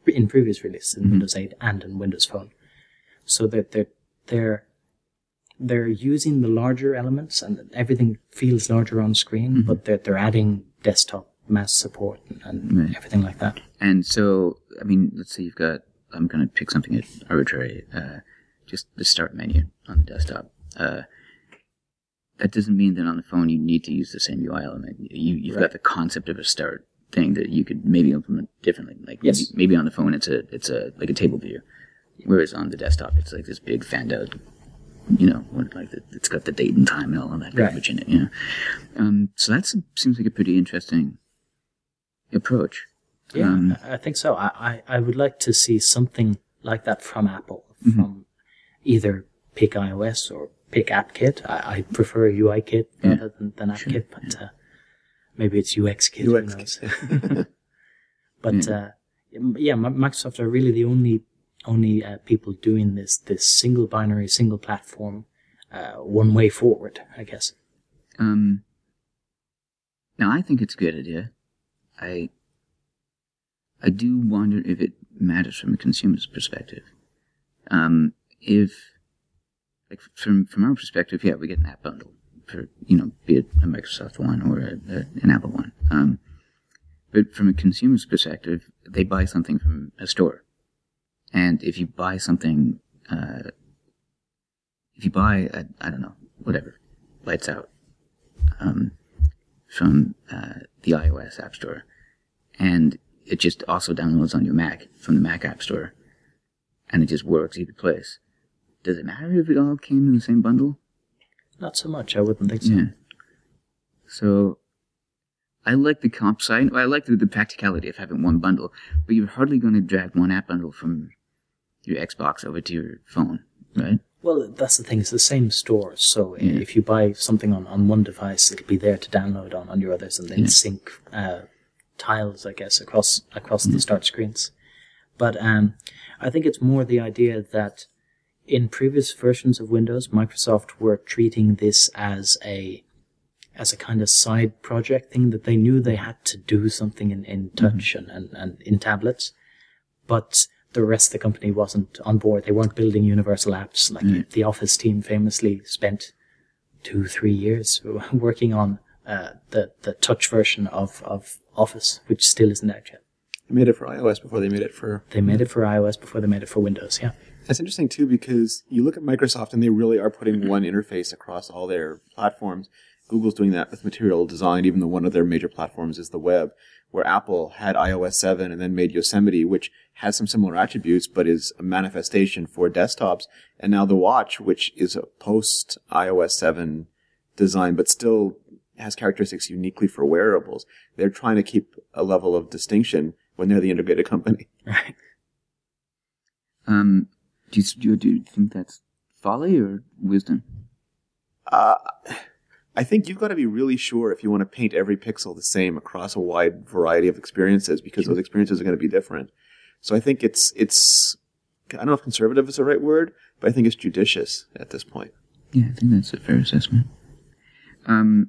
C: in previous releases in mm-hmm. Windows eight and in Windows Phone. So that they're, they're, they're using the larger elements and everything feels larger on screen, mm-hmm. but they're, they're adding desktop mouse support and, and right. everything like that.
B: And so, I mean, let's say you've got, I'm going to pick something arbitrary, uh, just the start menu on the desktop. Uh, that doesn't mean that on the phone you need to use the same U I element. You, you've right. got the concept of a start thing that you could maybe implement differently. Like yes. maybe, maybe on the phone it's a it's a like a table view, whereas on the desktop it's like this big fanned out, you know, like the, it's got the date and time and all of that garbage right. in it. You know, um, so that seems like a pretty interesting approach.
C: Yeah,
B: um,
C: I think so. I, I, I would like to see something like that from Apple, from mm-hmm. either Pick iOS or Pick AppKit. I, I prefer U I Kit yeah. rather than, than AppKit, sure. but uh, maybe it's U X Kit.
A: U X Kit.
C: But yeah. Uh, yeah, Microsoft are really the only only uh, people doing this this single binary, single platform, uh, one way forward, I guess.
B: Um. Now, I think it's a good idea. I I do wonder if it matters from a consumer's perspective. Um, if like from from our perspective, yeah, we get an app bundle for, you know, be it a Microsoft one or a, a, an Apple one. Um, but from a consumer's perspective, they buy something from a store, and if you buy something, uh, if you buy, a, I don't know, whatever, Lights Out, um, from uh, the iOS App Store, and it just also downloads on your Mac from the Mac App Store, and it just works either place. Does it matter if it all came in the same bundle?
C: Not so much. I wouldn't think so.
B: Yeah. So, I like the comp side. I like the, the practicality of having one bundle, but you're hardly going to drag one app bundle from your Xbox over to your phone, right?
C: Well, that's the thing. It's the same store. So
B: Yeah.
C: if you buy something on, on one device, it'll be there to download on, on your others and then
B: Yeah.
C: sync uh, tiles, I guess, across across the start screens. But um, I think it's more the idea that in previous versions of Windows, Microsoft were treating this as a as a kind of side project thing that they knew they had to do something in, in touch mm-hmm. and, and, and in tablets, but the rest of the company wasn't on board. They weren't building universal apps. Like
B: mm.
C: the Office team famously spent two, three years working on uh, the, the touch version of, of Office, which still isn't out yet.
A: They made it for iOS before they made it for...
C: They made it for iOS before they made it for Windows, yeah.
A: That's interesting, too, because you look at Microsoft and they really are putting one interface across all their platforms. Google's doing that with Material Design, even though one of their major platforms is the web, where Apple had i O S seven and then made Yosemite, which has some similar attributes, but is a manifestation for desktops. And now the Watch, which is a post-i O S seven design, but still has characteristics uniquely for wearables. They're trying to keep a level of distinction when they're the integrated company.
C: Right.
B: Um, do you, do you, do you think that's folly or wisdom?
A: Uh... I think you've got to be really sure if you want to paint every pixel the same across a wide variety of experiences, because those experiences are going to be different. So I think it's, it's, I don't know if conservative is the right word, but I think it's judicious at this point.
B: Yeah, I think that's a fair assessment. Um,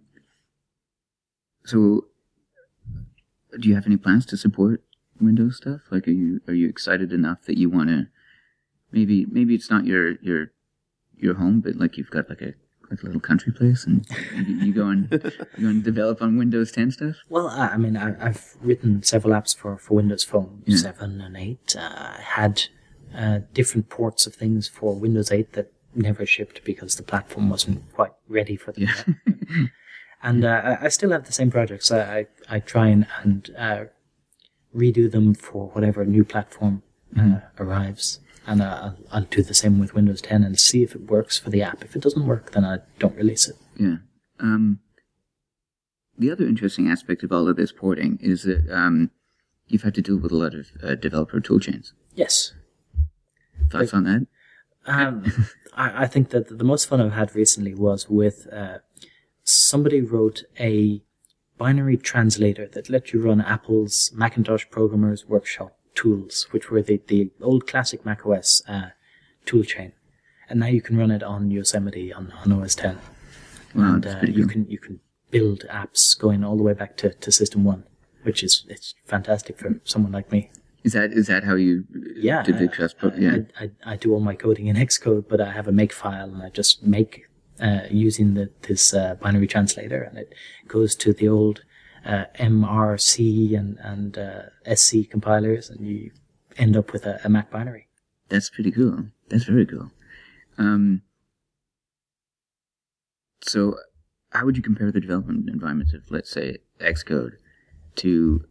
B: so, do you have any plans to support Windows stuff? Like, are you, are you excited enough that you want to, maybe, maybe it's not your, your, your home, but like you've got like a, like a little country place, and you, you go and you go and develop on Windows ten stuff.
C: Well, I, I mean, I, I've written several apps for, for Windows Phone
B: yeah.
C: seven and eight. Uh, I had uh, different ports of things for Windows eight that never shipped because the platform wasn't quite ready for them.
B: Yeah.
C: And uh, I, I still have the same projects. I I, I try and, and uh, redo them for whatever new platform uh, mm-hmm. arrives. And uh, I'll, I'll do the same with Windows ten and see if it works for the app. If it doesn't work, then I don't release it.
B: Yeah. Um, the other interesting aspect of all of this porting is that um, you've had to deal with a lot of uh, developer toolchains.
C: Yes.
B: Thoughts
C: like,
B: on that?
C: Um, I, I think that the most fun I've had recently was with uh, somebody wrote a binary translator that let you run Apple's Macintosh Programmers Workshop tools, which were the, the old classic macOS uh, toolchain, and now you can run it on Yosemite on, on O S ten.
B: Wow,
C: and
B: that's
C: uh,
B: pretty
C: you
B: cool.
C: can you can build apps going all the way back to, to System One, which is it's fantastic for someone like me.
B: Is that is that how you
C: Yeah,
B: did the
C: I-
B: Xcode? Pro-
C: I,
B: yeah.
C: I, I, I do all my coding in Xcode, but I have a make file and I just make uh, using the, this uh, binary translator, and it goes to the old uh, M R C and and uh, S C compilers, and you end up with a, a Mac binary.
B: That's pretty cool. That's very cool. Um, so, how would you compare the development environments of, let's say, Xcode to,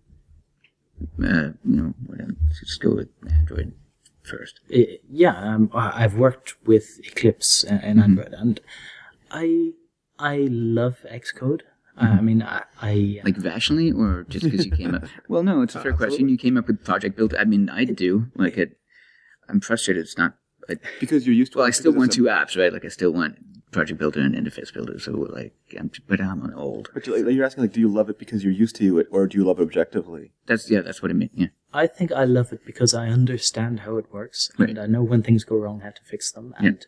B: uh, you know, whatever, let's just go with Android first.
C: I- yeah, um, I- I've worked with Eclipse in in Android, and I I love Xcode. I mean, I, I
B: Like rationally, or just because you came up? Well, no, it's a fair question. You came up with Project Builder. I mean, I do. Like, it, I'm frustrated. It's not. I,
A: Because you're used to.
B: well, I
A: it,
B: still
A: because
B: want
A: it's
B: two
A: a-
B: apps, right? Like, I still want Project Builder and Interface Builder. So, like, I'm, but I'm old.
A: But you're, like, you're asking, like, do you love it because you're used to it, or do you love it objectively?
B: That's yeah. That's what I mean. Yeah.
C: I think I love it because I understand how it works,
B: Right.
C: and I know when things go wrong, how to fix them. And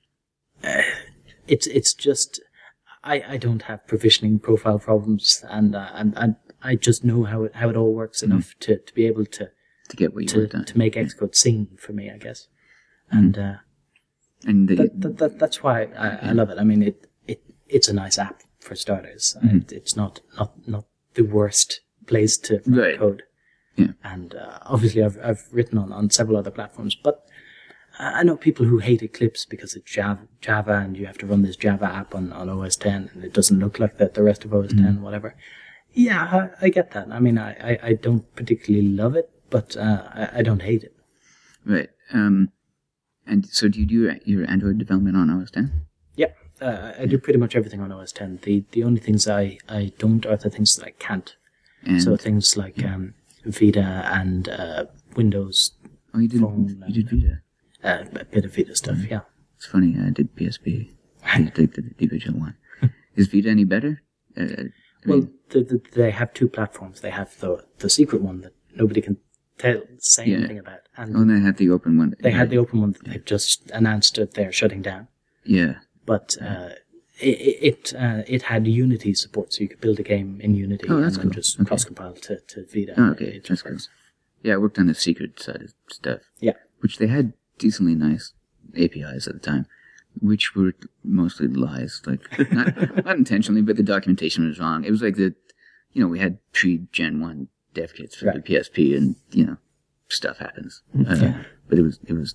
C: uh, it's it's just I, I don't have provisioning profile problems, and uh, and, and I just know how it how it all works enough to, to be able to
B: To get what you
C: to,
B: want done.
C: to make Xcode sing for me, I guess. And uh,
B: And the,
C: that, that, that that's why I, I love it. I mean, it, it it's a nice app for starters.
B: Mm-hmm.
C: It, it's not, not not the worst place to write
B: Right.
C: code.
B: Yeah.
C: And uh, obviously, I've I've written on, on several other platforms, but I I know people who hate Eclipse because it's Java, Java, and you have to run this Java app on, on O S ten, and it doesn't look like the, the rest of O S ten,
B: Mm-hmm.
C: whatever. Yeah, I, I get that. I mean, I, I, I don't particularly love it, but uh, I, I don't hate it.
B: right. Um, and so do you do your, your Android development on O S ten?
C: Yeah, uh, I do pretty much everything on O S ten. The the only things I, I don't are the things that I can't.
B: And
C: So things like um, Vita and uh, Windows,
B: oh, you did
C: phone
B: you did Vita.
C: uh, a bit of Vita stuff. Yeah.
B: It's funny. I did P S P. I did the, the original one. Is Vita any better? Uh, I
C: Well,
B: mean,
C: the, the, they have two platforms. They have the the secret one that nobody can tell say
B: Yeah.
C: anything about, and
B: oh, and they had the open one.
C: they had the open one that they've just announced that they're shutting down.
B: Yeah.
C: But uh, it it uh, it had Unity support, so you could build a game in Unity
B: Oh,
C: and
B: that's
C: then
B: cool.
C: just
B: Okay.
C: cross compile to, to Vita.
B: Oh, okay,
C: It
B: that's
C: just
B: cool.
C: works.
B: Yeah, I worked on the secret side of stuff.
C: Yeah.
B: Which they had decently nice A P Is at the time, which were mostly lies. Like, not, not intentionally, but the documentation was wrong. It was like the, you know, we had pre-Gen one dev kits for the
C: Right.
B: P S P, and, you know, stuff happens. Uh,
C: Yeah.
B: But it was, it was,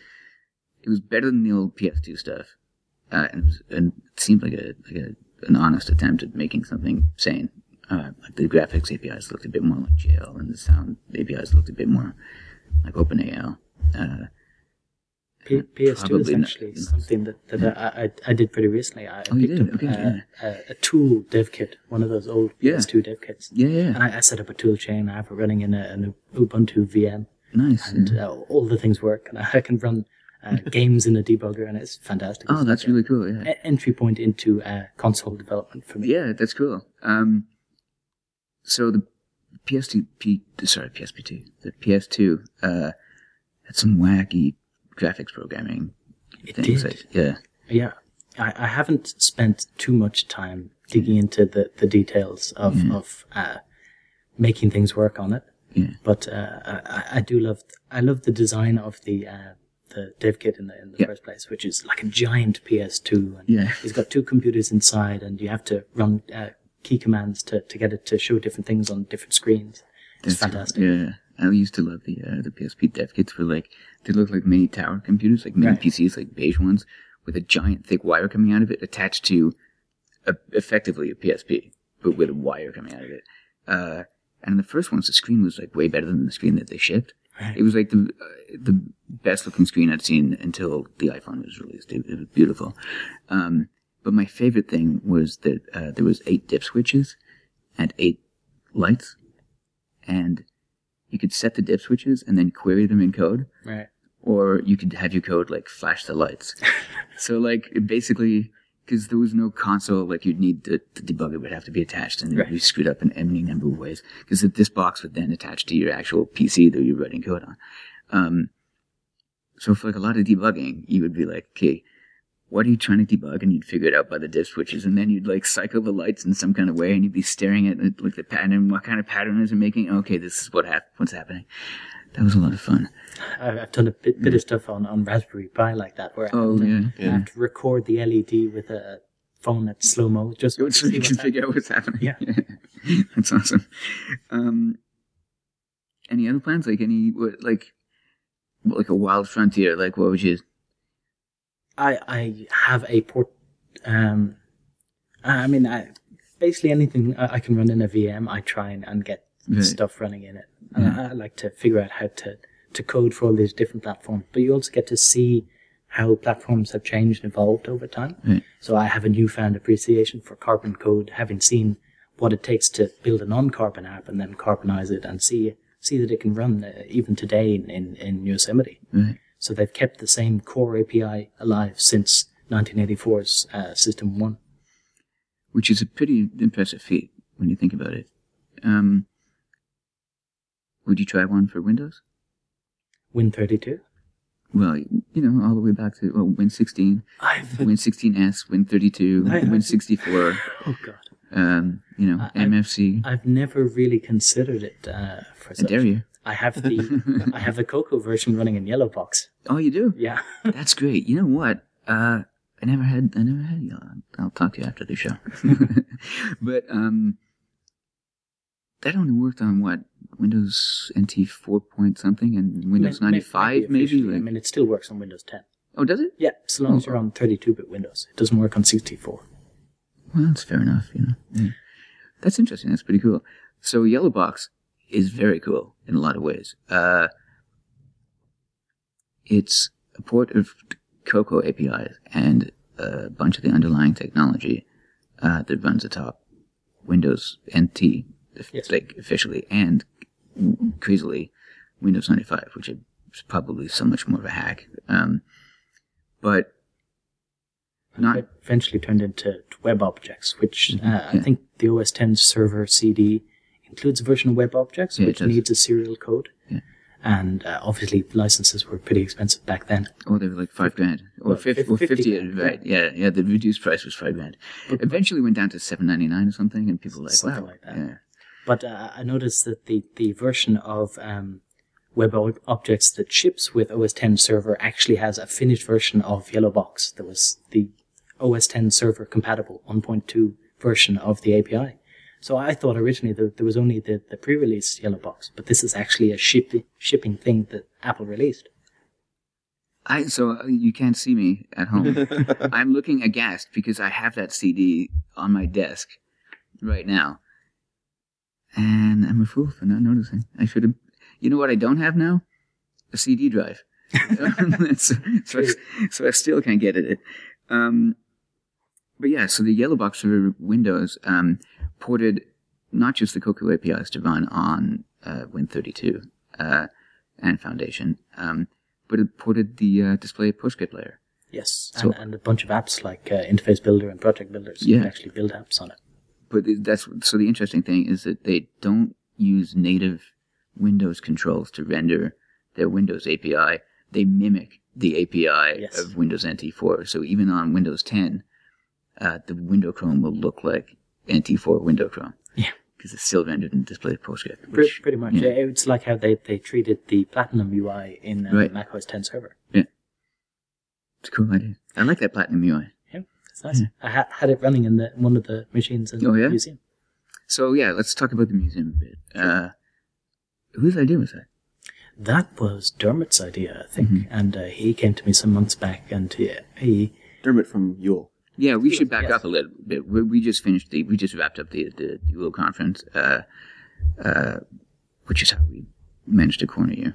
B: it was better than the old P S two stuff. Uh, and, it was, and it seemed like a, like a, an honest attempt at making something sane. Uh, like the graphics A P Is looked a bit more like J L, and the sound A P Is looked a bit more like OpenAL. Uh,
C: P- PS2 is
B: Probably not.
C: actually something that, that I, I I did pretty recently. I
B: Oh, you
C: picked
B: did?
C: up
B: Okay,
C: uh, a, a tool dev kit, one of those old
B: Yeah.
C: P S two dev kits.
B: yeah, yeah,
C: And I, I set up a tool chain. I have it running in a, an Ubuntu V M,
B: nice.
C: and
B: yeah.
C: uh, all the things work. And I can run uh, games in a debugger, and it's fantastic.
B: Oh,
C: It's
B: that's
C: like a-
B: really cool. Yeah,
C: e- entry point into uh, console development for me.
B: yeah, that's cool. Um, so the P S two, P, sorry, P S P two, the P S two, uh, had some wacky graphics programming
C: It
B: things.
C: did.
B: Like, yeah,
C: Yeah, I, I haven't spent too much time digging into the, the details of
B: Mm-hmm.
C: of uh, making things work on it.
B: yeah,
C: But uh, I, I do love I love the design of the uh, the dev kit in the in the
B: Yeah.
C: first place, which is like a giant P S two. And
B: Yeah.
C: it's got two computers inside, and you have to run uh, key commands to, to get it to show different things on different screens. It's
B: That's-
C: fantastic.
B: Yeah, I used to love the uh, the P S P dev kits. Were like they look like mini tower computers, like mini
C: Right.
B: P Cs, like beige ones, with a giant thick wire coming out of it, attached to a, effectively a P S P, but with a wire coming out of it. Uh, and the first ones, the screen was like way better than the screen that they shipped.
C: Right.
B: It was like the uh, the best looking screen I'd seen until the iPhone was released. It, it was beautiful. Um, but my favorite thing was that uh, there was eight dip switches and eight lights, and you could set the dip switches and then query them in code,
C: Right.
B: or you could have your code like flash the lights. So like it basically, because there was no console, like you'd need the, the debugger would have to be attached, and it would be
C: Right.
B: screwed up in any number of ways. Because this box would then attach to your actual P C that you're writing code on. Um, so for like a lot of debugging, you would be like, okay, what are you trying to debug? And you'd figure it out by the dip switches, and then you'd like cycle the lights in some kind of way, and you'd be staring at it, like the pattern. What kind of pattern is it making? Okay, this is what hap- what's happening. That was a lot of fun.
C: I've, I've done a bit, bit of stuff on, on Raspberry Pi like that, where
B: Oh,
C: I, have to,
B: yeah.
C: I have to record the L E D with a phone at slow mo, just so,
B: So you can figure out what's happening.
C: Yeah.
B: That's awesome. Um, any other plans? Like any, what, like, like a wild frontier? Like, what would you?
C: I I have a port. Um, I mean, I, basically anything I, I can run in a V M, I try and, and get
B: Right.
C: stuff running in it. And I, I like to figure out how to, to code for all these different platforms. But you also get to see how platforms have changed and evolved over time.
B: Right.
C: So I have a newfound appreciation for Carbon code, having seen what it takes to build a non-Carbon app and then carbonize it and see see that it can run uh, even today in, in, in Yosemite.
B: Right.
C: So they've kept the same core A P I alive since nineteen eighty-four's uh, System one.
B: Which is a pretty impressive feat when you think about it. Um, would you try one for Windows?
C: Win thirty-two?
B: Well, you know, all the way back to well, Win sixteen,
C: I've...
B: Win sixteen S, Win thirty-two,
C: I-
B: Win
C: I've-
B: sixty-four,
C: Oh, God.
B: um, you know,
C: I-
B: M F C.
C: I've never really considered it uh, for
B: I
C: such.
B: dare you.
C: I have the I have the Cocoa version running in Yellow Box.
B: Oh, you do?
C: Yeah.
B: That's great. You know what? Uh, I never had, I never had yellow. I'll talk to you after the show. But, um, that only worked on what? Windows N T four point something and Windows
C: May- may-
B: ninety-five, maybe?
C: officially.
B: Like,
C: I mean, it still works on Windows ten.
B: oh, does it?
C: Yeah, so long as
B: Oh.
C: you're on thirty-two bit Windows. It doesn't work on sixty-four.
B: Well, that's fair enough, you know. Yeah. That's interesting. That's pretty cool. So Yellow Box is very cool in a lot of ways. Uh, it's a port of Cocoa A P Is and a bunch of the underlying technology uh, that runs atop Windows N T,
C: Yes.
B: like officially, and crazily Windows ninety-five, which is probably so much more of a hack. Um, but not
C: It eventually turned into web objects, which uh, I
B: Yeah.
C: think the O S ten server C D includes a version of web objects,
B: Yeah, it
C: which
B: does.
C: needs a serial code.
B: Yeah.
C: And uh, obviously licenses were pretty expensive back then.
B: Oh, they were like five grand or
C: Well,
B: fifty,
C: fif-
B: or
C: fifty
B: fifty,
C: grand,
B: right? Yeah, yeah. The reduced price was five grand. Eventually went down to seven ninety nine or something, and people were like,
C: Something
B: wow,
C: like that.
B: yeah,
C: But uh, I noticed that the, the version of um, web ob- objects that ships with O S ten server actually has a finished version of Yellow Box. That was the O S ten server compatible one point two version of the A P I. So I thought originally that there was only the, the pre-release Yellow Box, but this is actually a ship, shipping thing that Apple released.
B: I so uh, you can't see me at home. I'm looking aghast because I have that C D on my desk right now, and I'm a fool for not noticing. I should have. You know what I don't have now? A C D drive. so, so, I, so I still can't get at it. Um, but yeah, so the Yellow Box for Windows um, ported not just the Cocoa A P Is to run on uh, Win thirty-two uh, and Foundation, um, but it ported the uh, display PostScript layer.
C: Yes,
B: So-
C: and, and a bunch of apps like uh, Interface Builder and Project Builder, so you
B: Yeah.
C: can actually build apps on it.
B: But that's so the interesting thing is that they don't use native Windows controls to render their Windows A P I. They mimic the A P I
C: Yes.
B: of Windows N T four. So even on Windows ten, uh, the window Chrome will look like N T four window Chrome.
C: Yeah.
B: Because it's still rendered in display PostScript.
C: Pre-
B: Which,
C: pretty much.
B: yeah.
C: It's like how they, they treated the Platinum U I in uh,
B: Right.
C: Mac O S ten server.
B: It's a cool idea. I like that Platinum U I.
C: Yeah, it's nice. I ha- had it running in the one of the machines in
B: Oh, yeah?
C: the museum.
B: So yeah, let's talk about the museum a bit. Uh, whose idea was that?
C: That was Dermot's idea, I think,
B: Mm-hmm.
C: and uh, he came to me some months back, and he, he
A: Dermot from Yule.
B: Yeah, we should back
C: Yes.
B: up a little bit. We, we just finished the, we just wrapped up the the Yule conference, uh, uh, which is how we managed to corner you.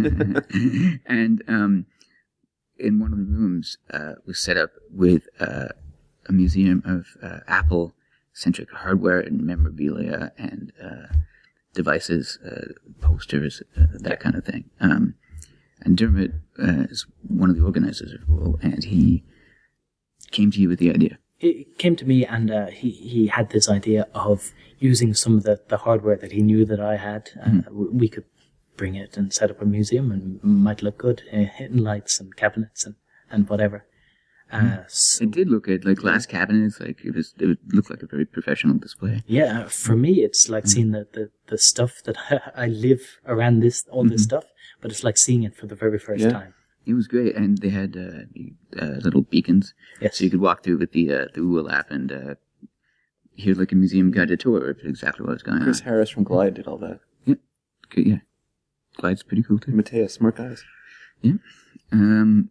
B: And um, in one of the rooms uh, was set up with uh, a museum of uh, Apple-centric hardware and memorabilia and uh, devices, uh, posters, uh, that kind of thing. Um, and Dermot uh, is one of the organizers of Yule, and he came to you with the idea.
C: he came to me, and uh, he he had this idea of using some of the, the hardware that he knew that I had. Uh,
B: Mm-hmm.
C: w- we could bring it and set up a museum, and might look good, uh, hidden lights and cabinets and, and whatever. Uh, so,
B: It did look good, like glass cabinets. Like it was, it would look like a very professional display.
C: yeah, for me, it's like seeing the, the, the stuff that I live around this, all this stuff. but it's like seeing it for the very first
A: Yeah.
C: time.
B: It was great, and they had uh, uh, little beacons,
C: Yes.
B: so you could walk through with the uh, the Google app and uh, hear like a museum guided tour of exactly what's going
A: Chris
B: on.
A: Harris from Glide did all that.
B: Okay, yeah, Glide's pretty cool too.
A: Mateus, smart guys.
B: Um,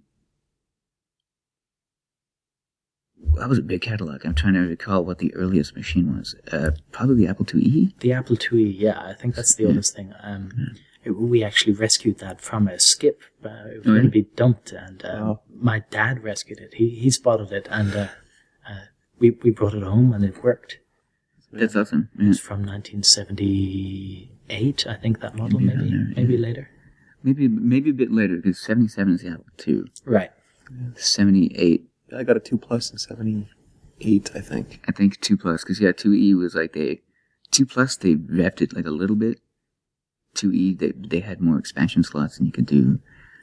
B: that was a big catalog. I'm trying to recall what the earliest machine was. Uh, probably the Apple two E.
C: The Apple two E, yeah, I think that's the oldest thing. Um, it, we actually rescued that from a skip. Uh, it was
B: Oh,
C: going to
B: yeah?
C: be dumped, and um,
A: Wow.
C: my dad rescued it. He he spotted it, and uh, uh, we we brought it home, and it worked.
B: That's awesome. Yeah.
C: It's from nineteen seventy-eight, I think, that model,
B: Maybe
C: maybe,
B: around there,
C: maybe
B: yeah.
C: later.
B: Maybe maybe a bit later because seventy-seven is the Apple two.
C: Right.
B: seventy-eight,
A: I got a two plus in seventy-eight, I think.
B: I think two plus because yeah, two E was like they two plus they revved it like a little bit. two E they they had more expansion slots and you could do.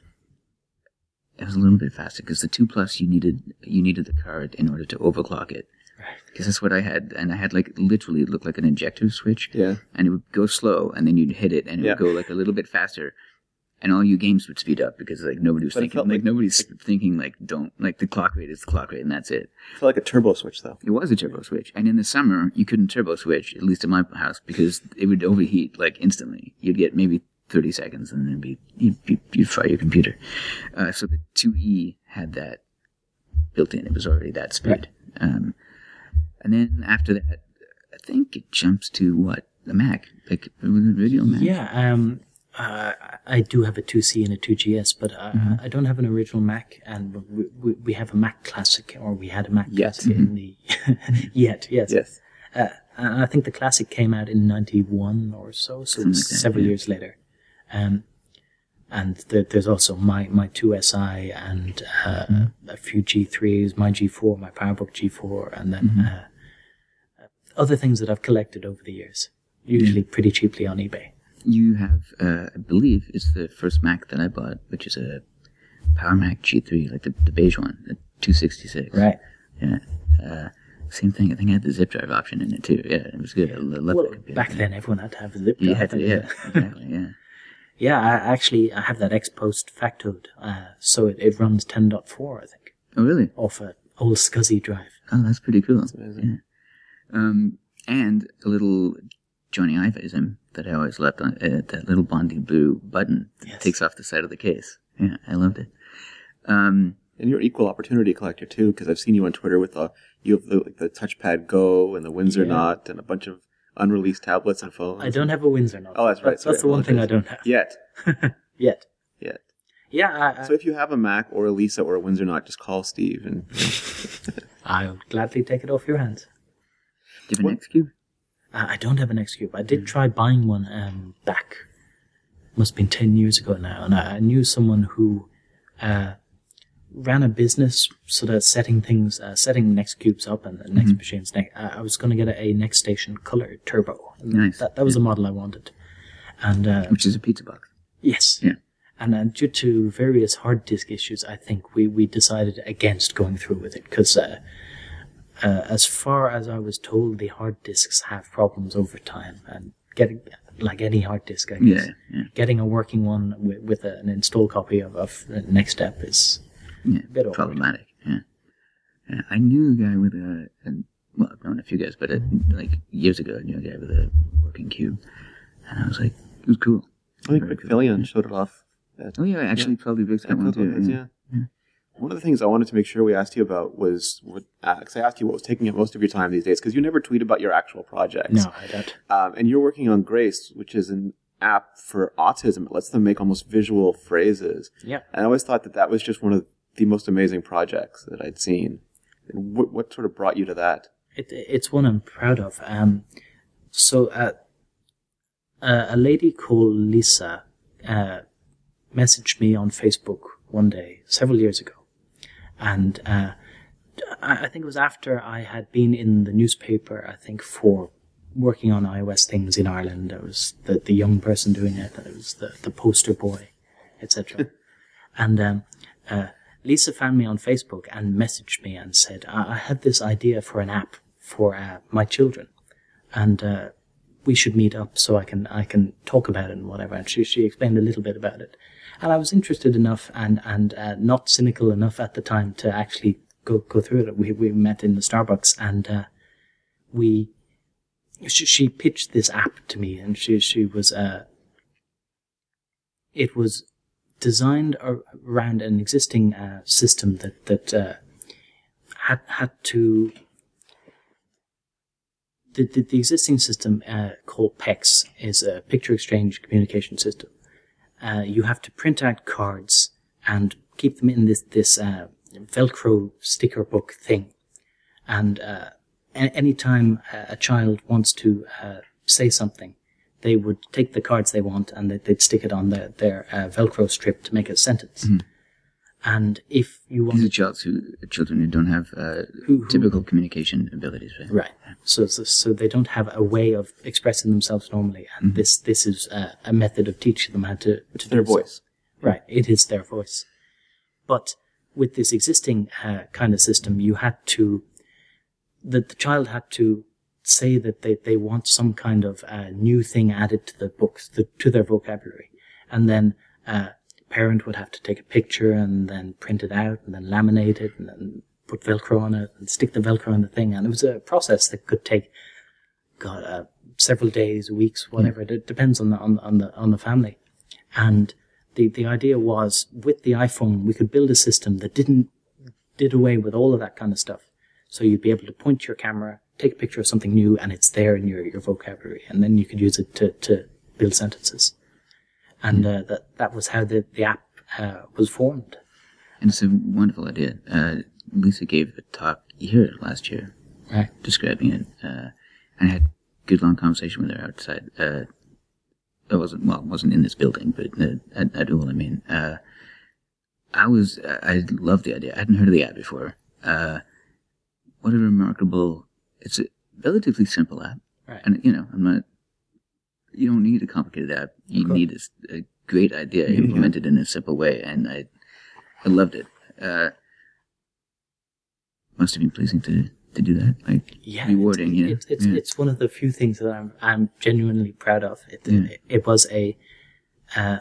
B: It was a little bit faster because the two plus you needed you needed the card in order to overclock it.
C: Right.
B: Because that's what I had, and I had like literally it looked like an injector switch.
A: Yeah.
B: And it would go slow, and then you'd hit it, and it
A: Yeah.
B: would go like a little bit faster, and all your games would speed up because like nobody was
A: But it
B: thinking,
A: felt
B: like,
A: like-
B: nobody's thinking like don't like the clock rate is the clock rate, and that's it.
A: I feel like a turbo switch, though.
B: It was a turbo switch, and in the summer you couldn't turbo switch, at least in my house, because it would overheat like instantly. You'd get maybe thirty seconds, and then it'd be you'd, you'd, you'd fry your computer. Uh, so the two E had that built in; it was already that speed.
C: Right.
B: Um, and then after that, I think it jumps to what the Mac, like the original Mac.
C: Yeah, um, uh, I do have a two C and a two G S, but uh,
B: Mm-hmm.
C: I don't have an original Mac, and we, we, we have a Mac Classic, or we had a Mac
A: Yet.
C: Classic in the... Yet, yes.
A: Yes.
C: Uh, and I think the Classic came out in ninety-one or so, so it was
B: like that,
C: several
B: yeah.
C: years later. Um, and there, there's also my, my two S I and uh,
B: Mm-hmm.
C: a few G threes, my G four, my PowerBook G four, and then
B: Mm-hmm.
C: uh, other things that I've collected over the years, usually pretty cheaply on eBay.
B: You have, uh, I believe, it's the first Mac that I bought, which is a Power Mac G three, like the, the beige one, the two sixty-six.
C: Right.
B: Yeah. Uh, same thing. I think I had the zip drive option in it too. Yeah, it was good. I love
C: Well,
B: the computer.
C: back then everyone had to have a zip
B: You
C: drive.
B: had to,
C: and,
B: yeah,
C: uh,
B: exactly, yeah.
C: yeah, I actually I have that ex post factoed, uh, so it, it runs ten point four, I think,
B: Oh, really?
C: off a old SCSI drive.
B: Oh, that's pretty cool.
A: amazing.
B: Yeah. Um, and a little Johnny Iveism that I always loved on uh, that little Bondi Blue button that
C: Yes.
B: takes off the side of the case. Yeah, I loved it. Um,
A: And you're an equal opportunity collector, too, because I've seen you on Twitter with the, you have the, like, the Touchpad Go and the Windsor
C: Yeah.
A: Knot and a bunch of unreleased tablets and phones.
C: I don't have a Windsor Knot.
A: Oh, that's right.
C: That's, that's the
A: Sorry,
C: one thing I
A: apologize.
C: don't have
A: Yet.
C: yet.
A: Yet.
C: Yeah, I, I,
A: So if you have a Mac or a Lisa or a Windsor Knot, just call Steve. And
C: I'll gladly take it off your hands.
B: do you have
A: What-
B: an X Cube?
C: Uh, I don't have an X Cube. I did try buying one um, back, must have been ten years ago now, and I, I knew someone who uh, ran a business sort of setting things, uh, setting Next Cubes up and the Next machines. Ne- uh, I was going to get a, a Next Station Color Turbo. And
B: Nice.
C: That, that was the model I wanted. And uh,
B: Which is a pizza box.
C: yes.
B: Yeah.
C: And uh, due to various hard disk issues, I think we, we decided against going through with it because uh, uh, as far as I was told, the hard disks have problems over time. And getting, like any hard disk, I guess,
B: Yeah, yeah.
C: getting a working one with, with a, an install copy of, of Next Step is
B: Yeah,
C: a bit awkward.
B: problematic. Yeah. yeah, I knew a guy with a, a well, I've known a few guys, but a, like years ago, I knew a guy with a working cube, and I was like, it was cool.
A: I think
B: Very
A: Rick
B: cool.
A: Fillion showed it off. At,
B: Oh yeah, actually,
A: Yeah.
B: probably Rick's got
A: at
B: one
A: Cocoa
B: too.
A: Heads,
B: Yeah.
A: yeah. One of the things I wanted to make sure we asked you about was, what, uh 'cause I asked you what was taking up most of your time these days, because you never tweet about your actual projects.
C: No, I don't.
A: Um, and you're working on Grace, which is an app for autism. It lets them make almost visual phrases.
C: Yeah.
A: And I always thought that that was just one of the most amazing projects that I'd seen. And what, what sort of brought you to that?
C: It, it's one I'm proud of. Um, so uh, uh, a lady called Lisa uh, messaged me on Facebook one day, several years ago. And uh, I, I think it was after I had been in the newspaper, I think, for working on iOS things in Ireland. I was the, the young person doing it. I was the, the poster boy, et cetera. And um, uh, Lisa found me on Facebook and messaged me and said, I, I had this idea for an app for uh, my children. And uh, we should meet up so I can I can talk about it and whatever. And she she explained a little bit about it, and I was interested enough and and uh, not cynical enough at the time to actually go go through it. We we met in the Starbucks, and uh, we she, she pitched this app to me, and she she was uh, it was designed around an existing uh, system that that uh, had had to. The, the, the existing system uh, called PEX is a picture exchange communication system. Uh, you have to print out cards and keep them in this this uh, Velcro sticker book thing. And uh, a- any time a child wants to uh, say something, they would take the cards they want and they'd, they'd stick it on the, their uh, Velcro strip to make a sentence. Mm-hmm. And if you want,
B: these are children who children who don't have uh, who, who, typical communication abilities, right?
C: Right. So, so, so they don't have a way of expressing themselves normally, and mm-hmm. this this is a, a method of teaching them how to.
A: It's to their voice.
C: So. Right. It is their voice. But with this existing uh, kind of system, you had to, that the child had to say that they, they want some kind of uh, new thing added to the books, the, to their vocabulary, and then. Uh, Parent would have to take a picture and then print it out and then laminate it and then put Velcro on it and stick the Velcro on the thing. And it was a process that could take, God, uh, several days, weeks, whatever. Mm. It depends on the on, on the on the family. And the the idea was with the iPhone we could build a system that didn't did away with all of that kind of stuff. So you'd be able to point your camera, take a picture of something new, and it's there in your, your vocabulary, and then you could use it to to build sentences. And uh, that that was how the, the app uh, was formed.
B: And it's a wonderful idea. Uh, Lisa gave a talk here last year,
C: right,
B: describing it. Uh, and I had a good long conversation with her outside. Uh, I wasn't well, wasn't in this building, but uh, at, at Ool, I mean, uh, I was I loved the idea. I hadn't heard of the app before. Uh, what a remarkable! It's a relatively simple app,
C: right?
B: And you know, I'm not. You don't need a complicated app. You need a, a great idea mm-hmm. implemented in a simple way, and I, I loved it. Uh, must have been pleasing to, to do that, like
C: yeah,
B: rewarding.
C: It's
B: you know?
C: it's it's,
B: yeah.
C: it's one of the few things that I'm I'm genuinely proud of. It yeah. it, it was a uh,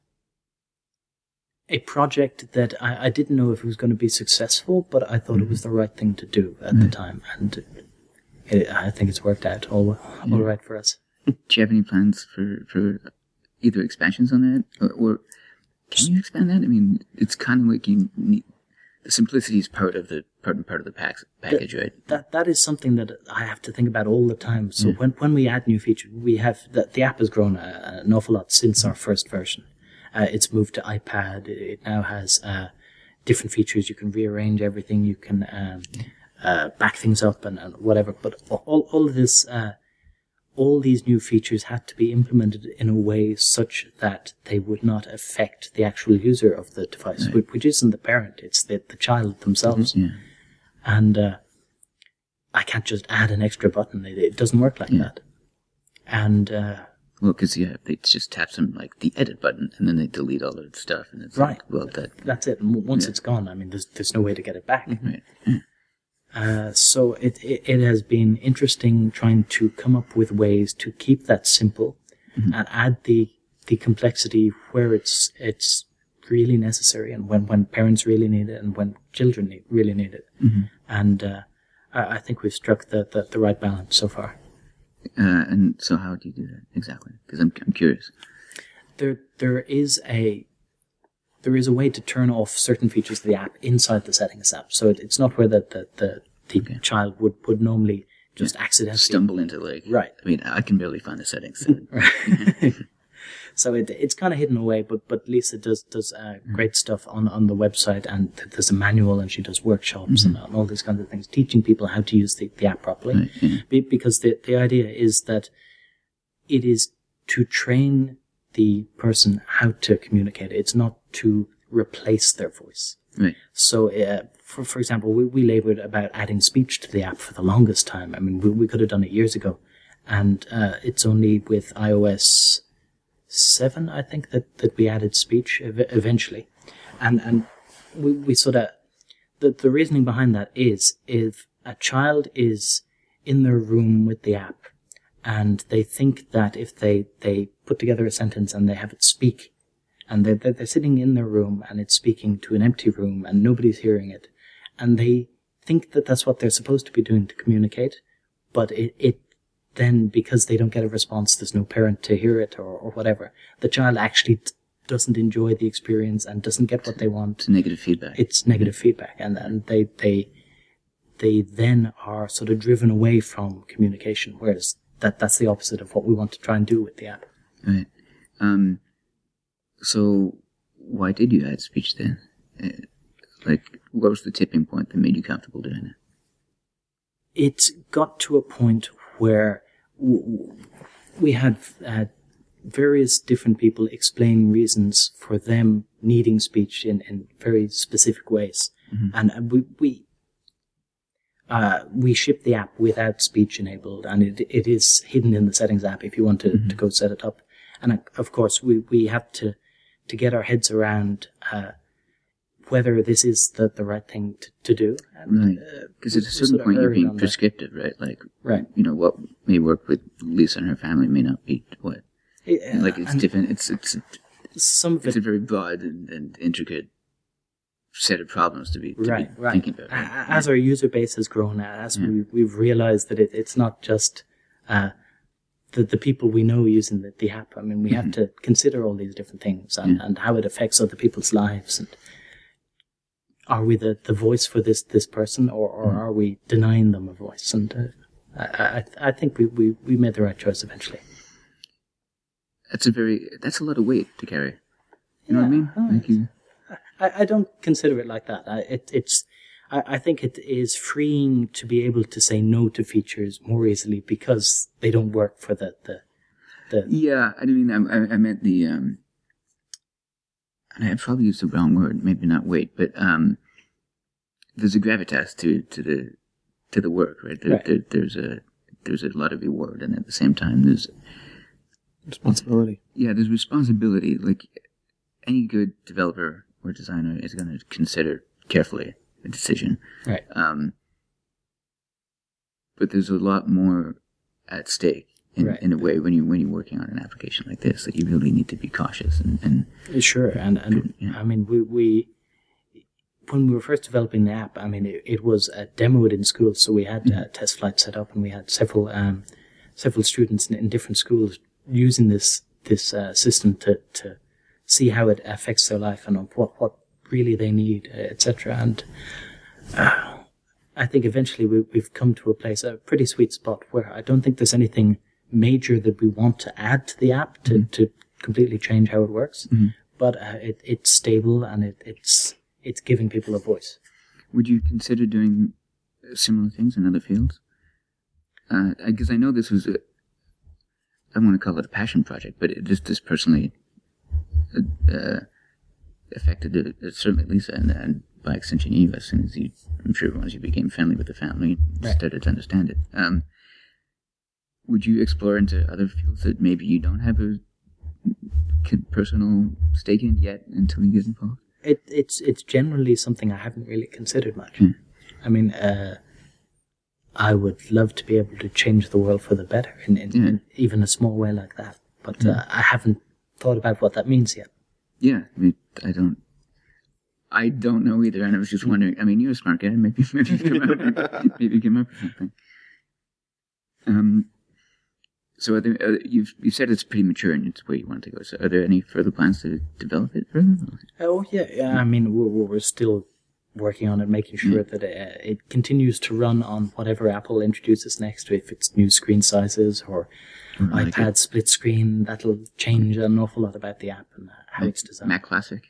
C: a project that I, I didn't know if it was going to be successful, but I thought mm-hmm. it was the right thing to do at right. the time, and it, I think it's worked out all all yeah. right for us.
B: Do you have any plans for, for either expansions on that, or, or can you expand that? I mean, it's kind of like you need, the simplicity is part of the part and part of the pack, package,
C: that,
B: right?
C: That that is something that I have to think about all the time. So
B: yeah.
C: when when we add new features, we have the, the app has grown a, an awful lot since our first version. Uh, it's moved to iPad. It now has uh, different features. You can rearrange everything. You can um, uh, back things up and, and whatever. But all all of this. Uh, All these new features had to be implemented in a way such that they would not affect the actual user of the device, right. which isn't the parent, it's the, the child themselves.
B: Mm-hmm. Yeah.
C: And uh, I can't just add an extra button. It, it doesn't work like yeah. that. And... Uh,
B: well, because yeah, they just tap some, like, the edit button, and then they delete all the stuff, and it's
C: right.
B: like, well, that...
C: That's it. And once yeah. it's gone, I mean, there's there's no way to get it back.
B: Right. Yeah.
C: Uh, so it, it it has been interesting trying to come up with ways to keep that simple mm-hmm. and add the the complexity where it's it's really necessary and when, when parents really need it and when children need, really need it.
B: Mm-hmm.
C: And uh, I, I think we've struck the, the, the right balance so far.
B: Uh, and so how do you do that exactly? Because I'm I'm curious.
C: There there is a there is a way to turn off certain features of the app inside the settings app. So it, it's not where the the, the, the okay. child would, would normally just yeah. accidentally
B: stumble into like
C: right.
B: I mean, I can barely find the settings.
C: Right. So it it's kind of hidden away, but but Lisa does does uh, mm-hmm. great stuff on, on the website, and there's a manual, and she does workshops mm-hmm. and, and all these kinds of things, teaching people how to use the, the app properly.
B: Right, yeah.
C: Be, because the the idea is that it is to train the person how to communicate. It's not to replace their voice.
B: Right.
C: So, uh, for for example, we we laboured about adding speech to the app for the longest time. I mean, we we could have done it years ago, and uh, it's only with iOS seven, I think, that, that we added speech ev- eventually. And and we, we sort of, the, the reasoning behind that is if a child is in their room with the app, and they think that if they, they put together a sentence and they have it speak, and they're, they're sitting in their room and it's speaking to an empty room and nobody's hearing it, and they think that that's what they're supposed to be doing to communicate, but it, it then, because they don't get a response, there's no parent to hear it or, or whatever, the child actually t- doesn't enjoy the experience and doesn't get what they want.
B: It's negative feedback.
C: It's negative mm-hmm. feedback, and, and they, they, they then are sort of driven away from communication, whereas that, that's the opposite of what we want to try and do with the app.
B: Right. Um, so why did you add speech then? Uh, like, what was the tipping point that made you comfortable doing it?
C: It got to a point where w- we had uh, various different people explain reasons for them needing speech in, in very specific ways. Mm-hmm. And we we, uh, we ship the app without speech enabled, and it it is hidden in the settings app if you want to, mm-hmm. to go set it up. And uh, of course, we, we have to, to get our heads around uh, whether this is the, the right thing to, to do.
B: And, right. Because uh, at a certain point you're being prescriptive, right? Like, right. you know, what may work with Lisa and her family may not be what. Yeah, like, it's different. It's, it's,
C: some of
B: it's
C: it,
B: a very broad and, and intricate set of problems to be, to
C: right,
B: be
C: right.
B: thinking about. Right?
C: As
B: yeah.
C: our user base has grown, as yeah. we, we've realized that it, it's not just uh, the, the people we know using the, the app. I mean, we mm-hmm. have to consider all these different things and, yeah. and how it affects other people's lives. And are we the, the voice for this, this person, or, or mm-hmm. are we denying them a voice? And uh, I, I I think we, we, we made the right choice eventually.
B: That's a very that's a lot of weight to carry. You know
C: yeah,
B: what I mean? Like you...
C: I, I don't consider it like that. I, it, it's I, I think it is freeing to be able to say no to features more easily because they don't work for the the. the
B: yeah, I mean, I, I meant the. Um, and I probably used the wrong word. Maybe not weight, but um, there's a gravitas to, to the to the work, right? There,
C: right.
B: There, there's a there's a lot of reward, and at the same time, there's
A: responsibility.
B: Yeah, there's responsibility. Like any good developer or designer is going to consider carefully a decision.
C: Right.
B: Um, but there's a lot more at stake in,
C: right.
B: in a way when you when you're working on an application like this that you really need to be cautious and, and
C: sure. And and yeah. I mean we we when we were first developing the app, I mean it, it was uh, demoed in school, so we had mm-hmm. a test flight set up, and we had several um several students in, in different schools using this this uh, system to to see how it affects their life and what what really they need, et cetera. And uh, I think eventually we, we've come to a place, a pretty sweet spot, where I don't think there's anything major that we want to add to the app to, mm-hmm. to completely change how it works. Mm-hmm. But uh, it, it's stable and it, it's it's giving people a voice.
B: Would you consider doing similar things in other fields? Uh, because I know this was a, I don't want to call it a passion project, but it just this personally uh, affected it, it certainly Lisa, and, and by extension you, as soon as you, I'm sure once you became friendly with the family, right. started to understand it. Um, would you explore into other fields that maybe you don't have a personal stake in yet until you get involved?
C: It, it's it's generally something I haven't really considered much.
B: Hmm.
C: I mean, uh, I would love to be able to change the world for the better in, in, yeah. in even a small way like that. But
B: yeah.
C: uh, I haven't thought about what that means yet.
B: Yeah, I mean, I don't. I don't know either, and I was just wondering. I mean, you're a smart guy. Maybe, maybe you come up, maybe, maybe you come up with something. Um. So, are there, uh, you've you said it's pretty mature and it's where you want to go. So, are there any further plans to develop it further?
C: Oh yeah, yeah. I mean, we're we're still working on it, making sure mm. that uh, it continues to run on whatever Apple introduces next. If it's new screen sizes or oh, iPad like split screen, that'll change an awful lot about the app and how
B: Mac,
C: it's designed.
B: Mac Classic.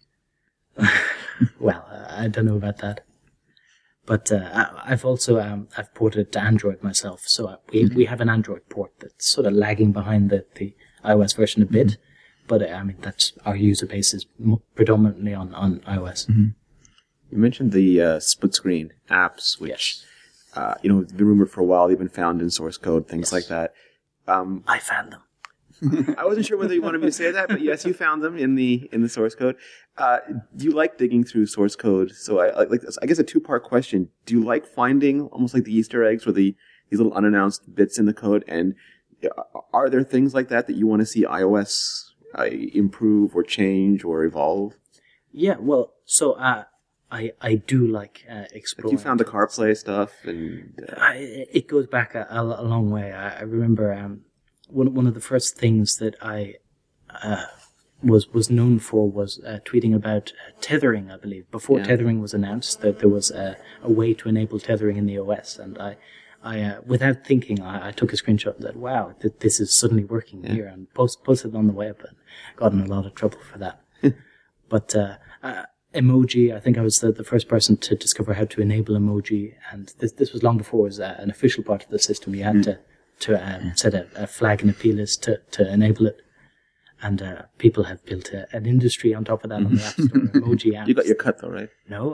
C: Well, uh, I don't know about that. But uh, I've also um, I've ported it to Android myself, so uh, we mm-hmm. we have an Android port that's sort of lagging behind the, the iOS version a bit. Mm-hmm. But uh, I mean, that's our user base is predominantly on on iOS.
B: Mm-hmm.
A: You mentioned the uh, split screen apps, which
C: yes.
A: uh, you know, been rumored for a while. They've been found in source code, things yes. like that. Um,
C: I found them.
A: I wasn't sure whether you wanted me to say that, but yes, you found them in the in the source code. Uh, do you like digging through source code? So I like I guess a two part question. Do you like finding almost like the Easter eggs or the these little unannounced bits in the code? And are there things like that that you want to see iOS uh, improve or change or evolve?
C: Yeah, well, so uh, I I do like uh, exploring.
A: Like you found the CarPlay stuff, and uh,
C: I, it goes back a, a, a long way. I, I remember um, one one of the first things that I uh, was was known for was uh, tweeting about uh, tethering. I believe before
A: Yeah.
C: tethering was announced, that there was a, a way to enable tethering in the O S, and I. I, uh, without thinking, I, I took a screenshot and said, wow, th- this is suddenly working
A: Yeah.
C: here, and post, posted it on the web and got in a lot of trouble for that. But uh, uh, emoji, I think I was the, the first person to discover how to enable emoji, and this this was long before it was uh, an official part of the system. You had
A: Mm.
C: to to um, set a, a flag in a plist to, to enable it. And uh, people have built a, an industry on top of that on the App Store, emoji apps.
A: you got your cut though, right?
C: No.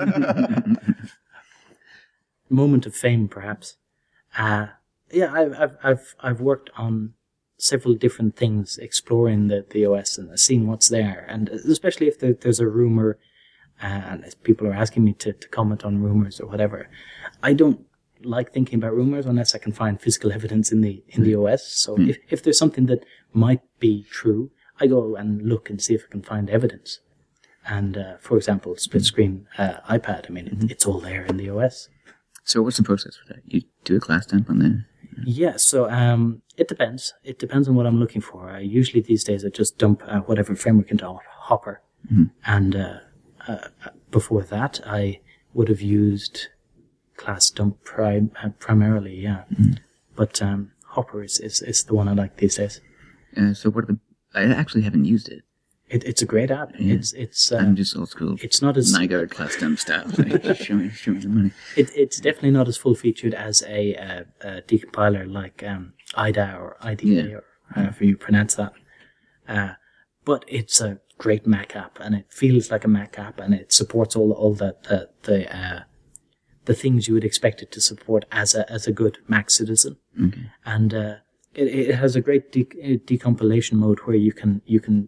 C: Moment of fame, perhaps. Uh, yeah, I've, I've, I've, I've worked on several different things, exploring the, the O S and seeing what's there. And especially if there, there's a rumor, uh, and if people are asking me to, to comment on rumors or whatever, I don't like thinking about rumors unless I can find physical evidence in the, in the O S. So
A: Mm.
C: if, if there's something that might be true, I go and look and see if I can find evidence. And, uh, for example, split screen, uh, iPad, I mean, it, it's all there in the O S.
B: So what's the process for that? You do a class dump on there?
C: Yeah, so um, it depends. It depends on what I'm looking for. I usually these days I just dump uh, whatever framework into Hopper.
B: Mm-hmm.
C: And uh, uh, before that, I would have used class dump prim- uh, primarily, yeah.
B: Mm-hmm.
C: But um, Hopper is, is, is the one I like these days.
B: Uh, so what are the... I actually haven't used it.
C: It, it's a great app.
B: Yeah.
C: It's it's uh,
B: I'm just old school.
C: it's not as
B: NiGuard class dump style. Like, show me, show me the money.
C: It, it's definitely not as full featured as a, uh, a decompiler like um, I D A or I D A
B: Yeah.
C: or however you pronounce that. Uh, but it's a great Mac app, and it feels like a Mac app, and it supports all all the the the, uh, the things you would expect it to support as a as a good Mac citizen.
B: Okay.
C: And uh, it it has a great de- decompilation mode where you can you can.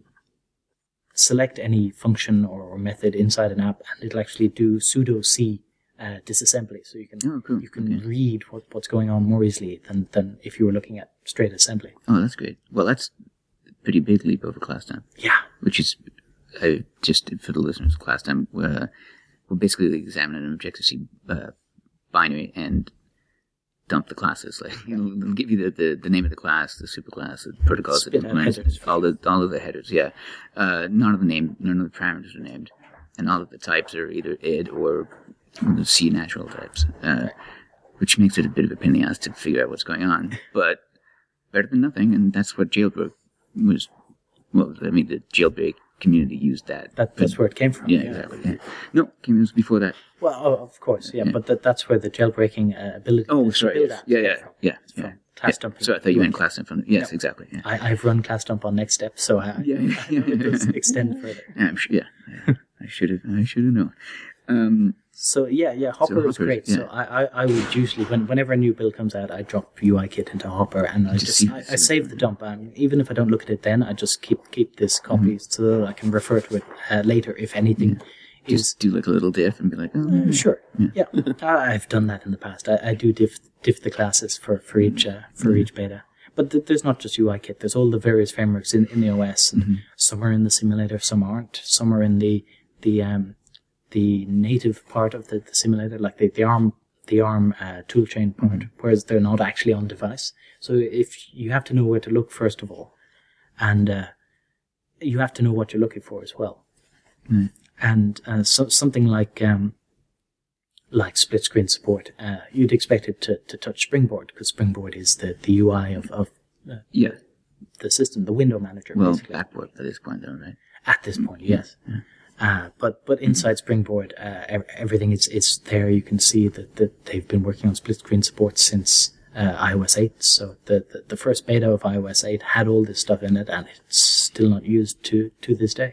C: select any function or, or method inside an app, and it'll actually do sudo C uh, disassembly, so you can
B: Oh, cool.
C: you can
B: Okay.
C: read what, what's going on more easily than, than if you were looking at straight assembly.
B: Oh, that's great. Well, that's a pretty big leap over class dump.
C: Yeah,
B: Which is, uh, just for the listeners, class dump, uh, will basically examine an Objective-C uh, binary and dump the classes. Like, it'll, it'll give you the, the, the name of the class, the superclass, the protocols, that
C: Spit out
B: implements,
C: headers.
B: all the all of the headers. Yeah, uh, none of the name, none of the parameters are named, and all of the types are either I D or the C natural types, uh, which makes it a bit of a pain in the ass to figure out what's going on. But better than nothing, and that's what jailbreak was. Well, I mean, the jailbreak community used that.
C: that, that's where it came from.
B: Yeah, exactly. Yeah. No, it was before that.
C: Well, oh, of course, yeah,
B: Yeah.
C: but that, that's where the jailbreaking uh, ability
B: Oh,
C: to
B: sorry.
C: build
B: Yes.
C: apps
B: Yeah,
C: came
B: yeah,
C: from.
B: yeah,
C: It's
B: yeah.
C: from class
B: yeah.
C: dumping.
B: So I thought you meant class dump from. Yes,
C: No.
B: exactly. Yeah.
C: I, I've run class dump on NextStep, so I,
B: Yeah, yeah, yeah.
C: it does extend further.
B: Yeah, I'm sure, yeah. yeah. I should have. I should have known. Um,
C: So yeah, yeah, Hopper is
B: Hopper,
C: great.
B: yeah.
C: So I, I, I would usually, when, whenever a new build comes out, I drop UIKit into Hopper, and I
B: Just
C: just
B: see-
C: I, I save the dump. Um, even if I don't look at it then, I just keep keep this copy
B: Mm-hmm.
C: so that I can refer to it uh, later if anything is.
B: just do like a little diff and be like, oh,
C: Uh, sure, yeah, I- I've done that in the past. I, I do diff diff the classes for for each uh, for
B: Mm-hmm.
C: each beta. But th- there's not just UIKit. There's all the various frameworks in, in the O S, and
B: Mm-hmm.
C: some are in the simulator, some aren't. Some are in the the um the native part of the, the simulator, like the, the ARM the ARM uh, toolchain part,
B: Mm-hmm.
C: whereas they're not actually on device. So if you have to know where to look first of all, and uh, you have to know what you're looking for as well.
B: Mm.
C: And uh, so, something like um, like split screen support, uh, you'd expect it to, to touch Springboard, because Springboard is the, the U I of, of uh,
B: yeah.
C: the system, the window manager.
B: Well,
C: basically.
B: backward at this point, though, right?
C: At this point, yes. Uh, but but inside Springboard, uh, ev- everything is, is there. You can see that, that they've been working on split screen support since uh, i O S eight. So the, the the first beta of i O S eight had all this stuff in it, and it's still not used to, to this day.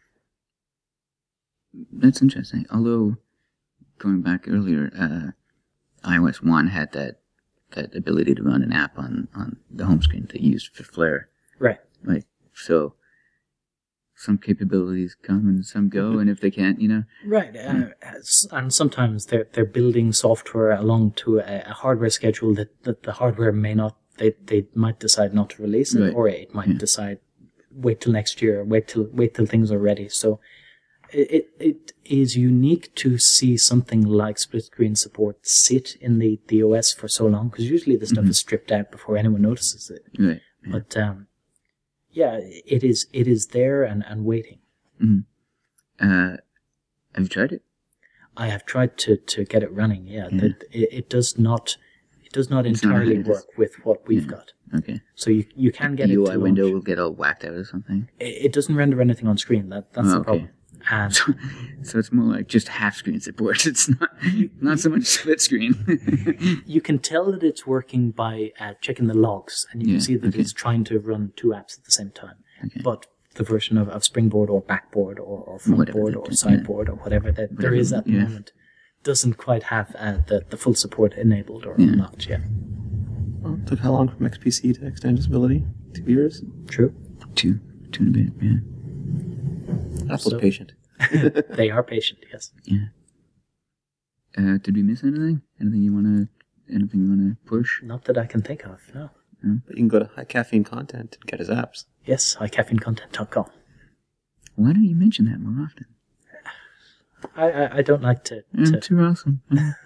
B: That's interesting. Although, going back earlier, uh, iOS one had that that ability to run an app on, on the home screen that you used for Flare.
C: Right.
B: Like, so some capabilities come and some go, and if they can't, you know.
C: Right, uh, s- and sometimes they're they're building software along to a, a hardware schedule that, that the hardware may not they they might decide not to release it,
B: Right.
C: or it might
B: Yeah.
C: decide wait till next year, wait till wait till things are ready. So it it, it is unique to see something like split screen support sit in the, the O S for so long, because usually the stuff
B: Mhm.
C: is stripped out before anyone notices it.
B: Right. Yeah.
C: But um, yeah, it is it is there and, and waiting.
B: Uh, have you tried it?
C: I have tried to, to get it running. Yeah,
B: Yeah.
C: that it, it does not it does not
B: It's not
C: entirely
B: how it is.
C: work with what we've
B: Yeah.
C: got.
B: Okay.
C: So you you can get
B: the
C: it
B: U
C: to
B: I
C: launch.
B: window will get all whacked out or something.
C: It, it doesn't render anything on screen. That that's
B: Oh,
C: the
B: okay.
C: problem. And
B: So, so it's more like just half screen support. It's not not so much split screen.
C: you can tell that it's working by uh, checking the logs, and you
B: Yeah,
C: can see that
B: okay.
C: it's trying to run two apps at the same time.
B: Okay.
C: But the version of, of Springboard or Backboard or, or
B: Whatever
C: Frontboard
B: they
C: or
B: do,
C: Sideboard or whatever that there
B: Whatever,
C: is at the
B: yeah.
C: moment doesn't quite have uh, the, the full support enabled or
B: Yeah.
C: unlocked yet.
A: Well, it took how long from X P C to extensibility? Two years?
C: True.
B: two, two and a bit. Yeah.
A: Apple's
C: So-
A: patient.
C: They are patient, yes.
B: Yeah. Uh, did we miss anything? Anything you wanna? Anything you wanna push?
C: Not that I can think of, no.
A: But you can go to High Caffeine Content and get his apps.
C: Yes, high caffeine content dot com.
B: Why don't you mention that more often?
C: I, I, I don't like to...
B: Yeah,
C: to
B: too awesome.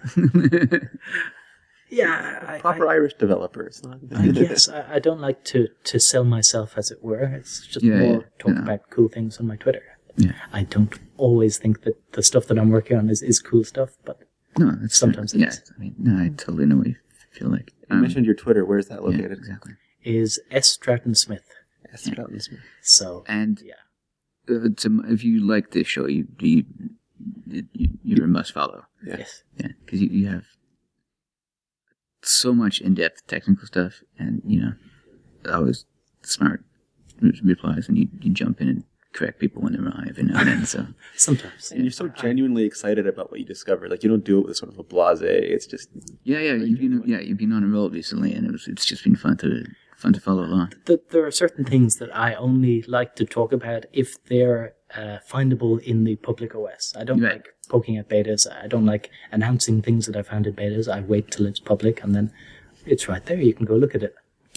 C: yeah, I,
A: Proper
C: I,
A: Irish developer. It's not.
C: I guess I, I don't like to, to sell myself, as it were. It's just
B: Yeah,
C: more
B: yeah,
C: talk
B: yeah.
C: about cool things on my Twitter.
B: Yeah.
C: I don't always think that the stuff that I'm working on is, is cool stuff, but
B: No, that's
C: Sometimes it
B: yeah.
C: is.
B: I mean, no, I totally know what you feel like.
A: You
B: Um,
A: mentioned your Twitter. Where's that
B: yeah,
A: located?
B: exactly.
C: is S. Stratton Smith.
A: S. Stratton Smith.
C: So,
B: And
C: yeah.
B: uh, to, if you like this show, you you, you you're a must follow.
A: Yeah.
C: Yes.
B: Yeah, because you, you have so much in depth technical stuff, and you know, always smart re- replies, and you, you jump in and correct people when they're wrong every now and then. So
C: Sometimes.
A: And you're so genuinely excited about what you discover. Like, you don't do it with sort of a blase. It's just,
B: yeah, yeah, you've been yeah you've been on a roll recently, and it was it's just been fun to fun to follow along.
C: That there are certain things that I only like to talk about if they're uh, findable in the public O S. I don't
B: Right.
C: like poking at betas. I don't like announcing things that I found in betas. I wait till it's public, and then it's right there. You can go look at it.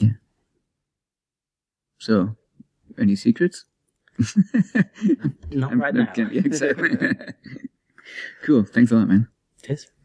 B: So, any secrets?
C: Not
B: I'm-
C: right
B: I'm
C: now.
B: kidding. Yeah, exactly. Cool. Thanks a lot, man.
C: It is.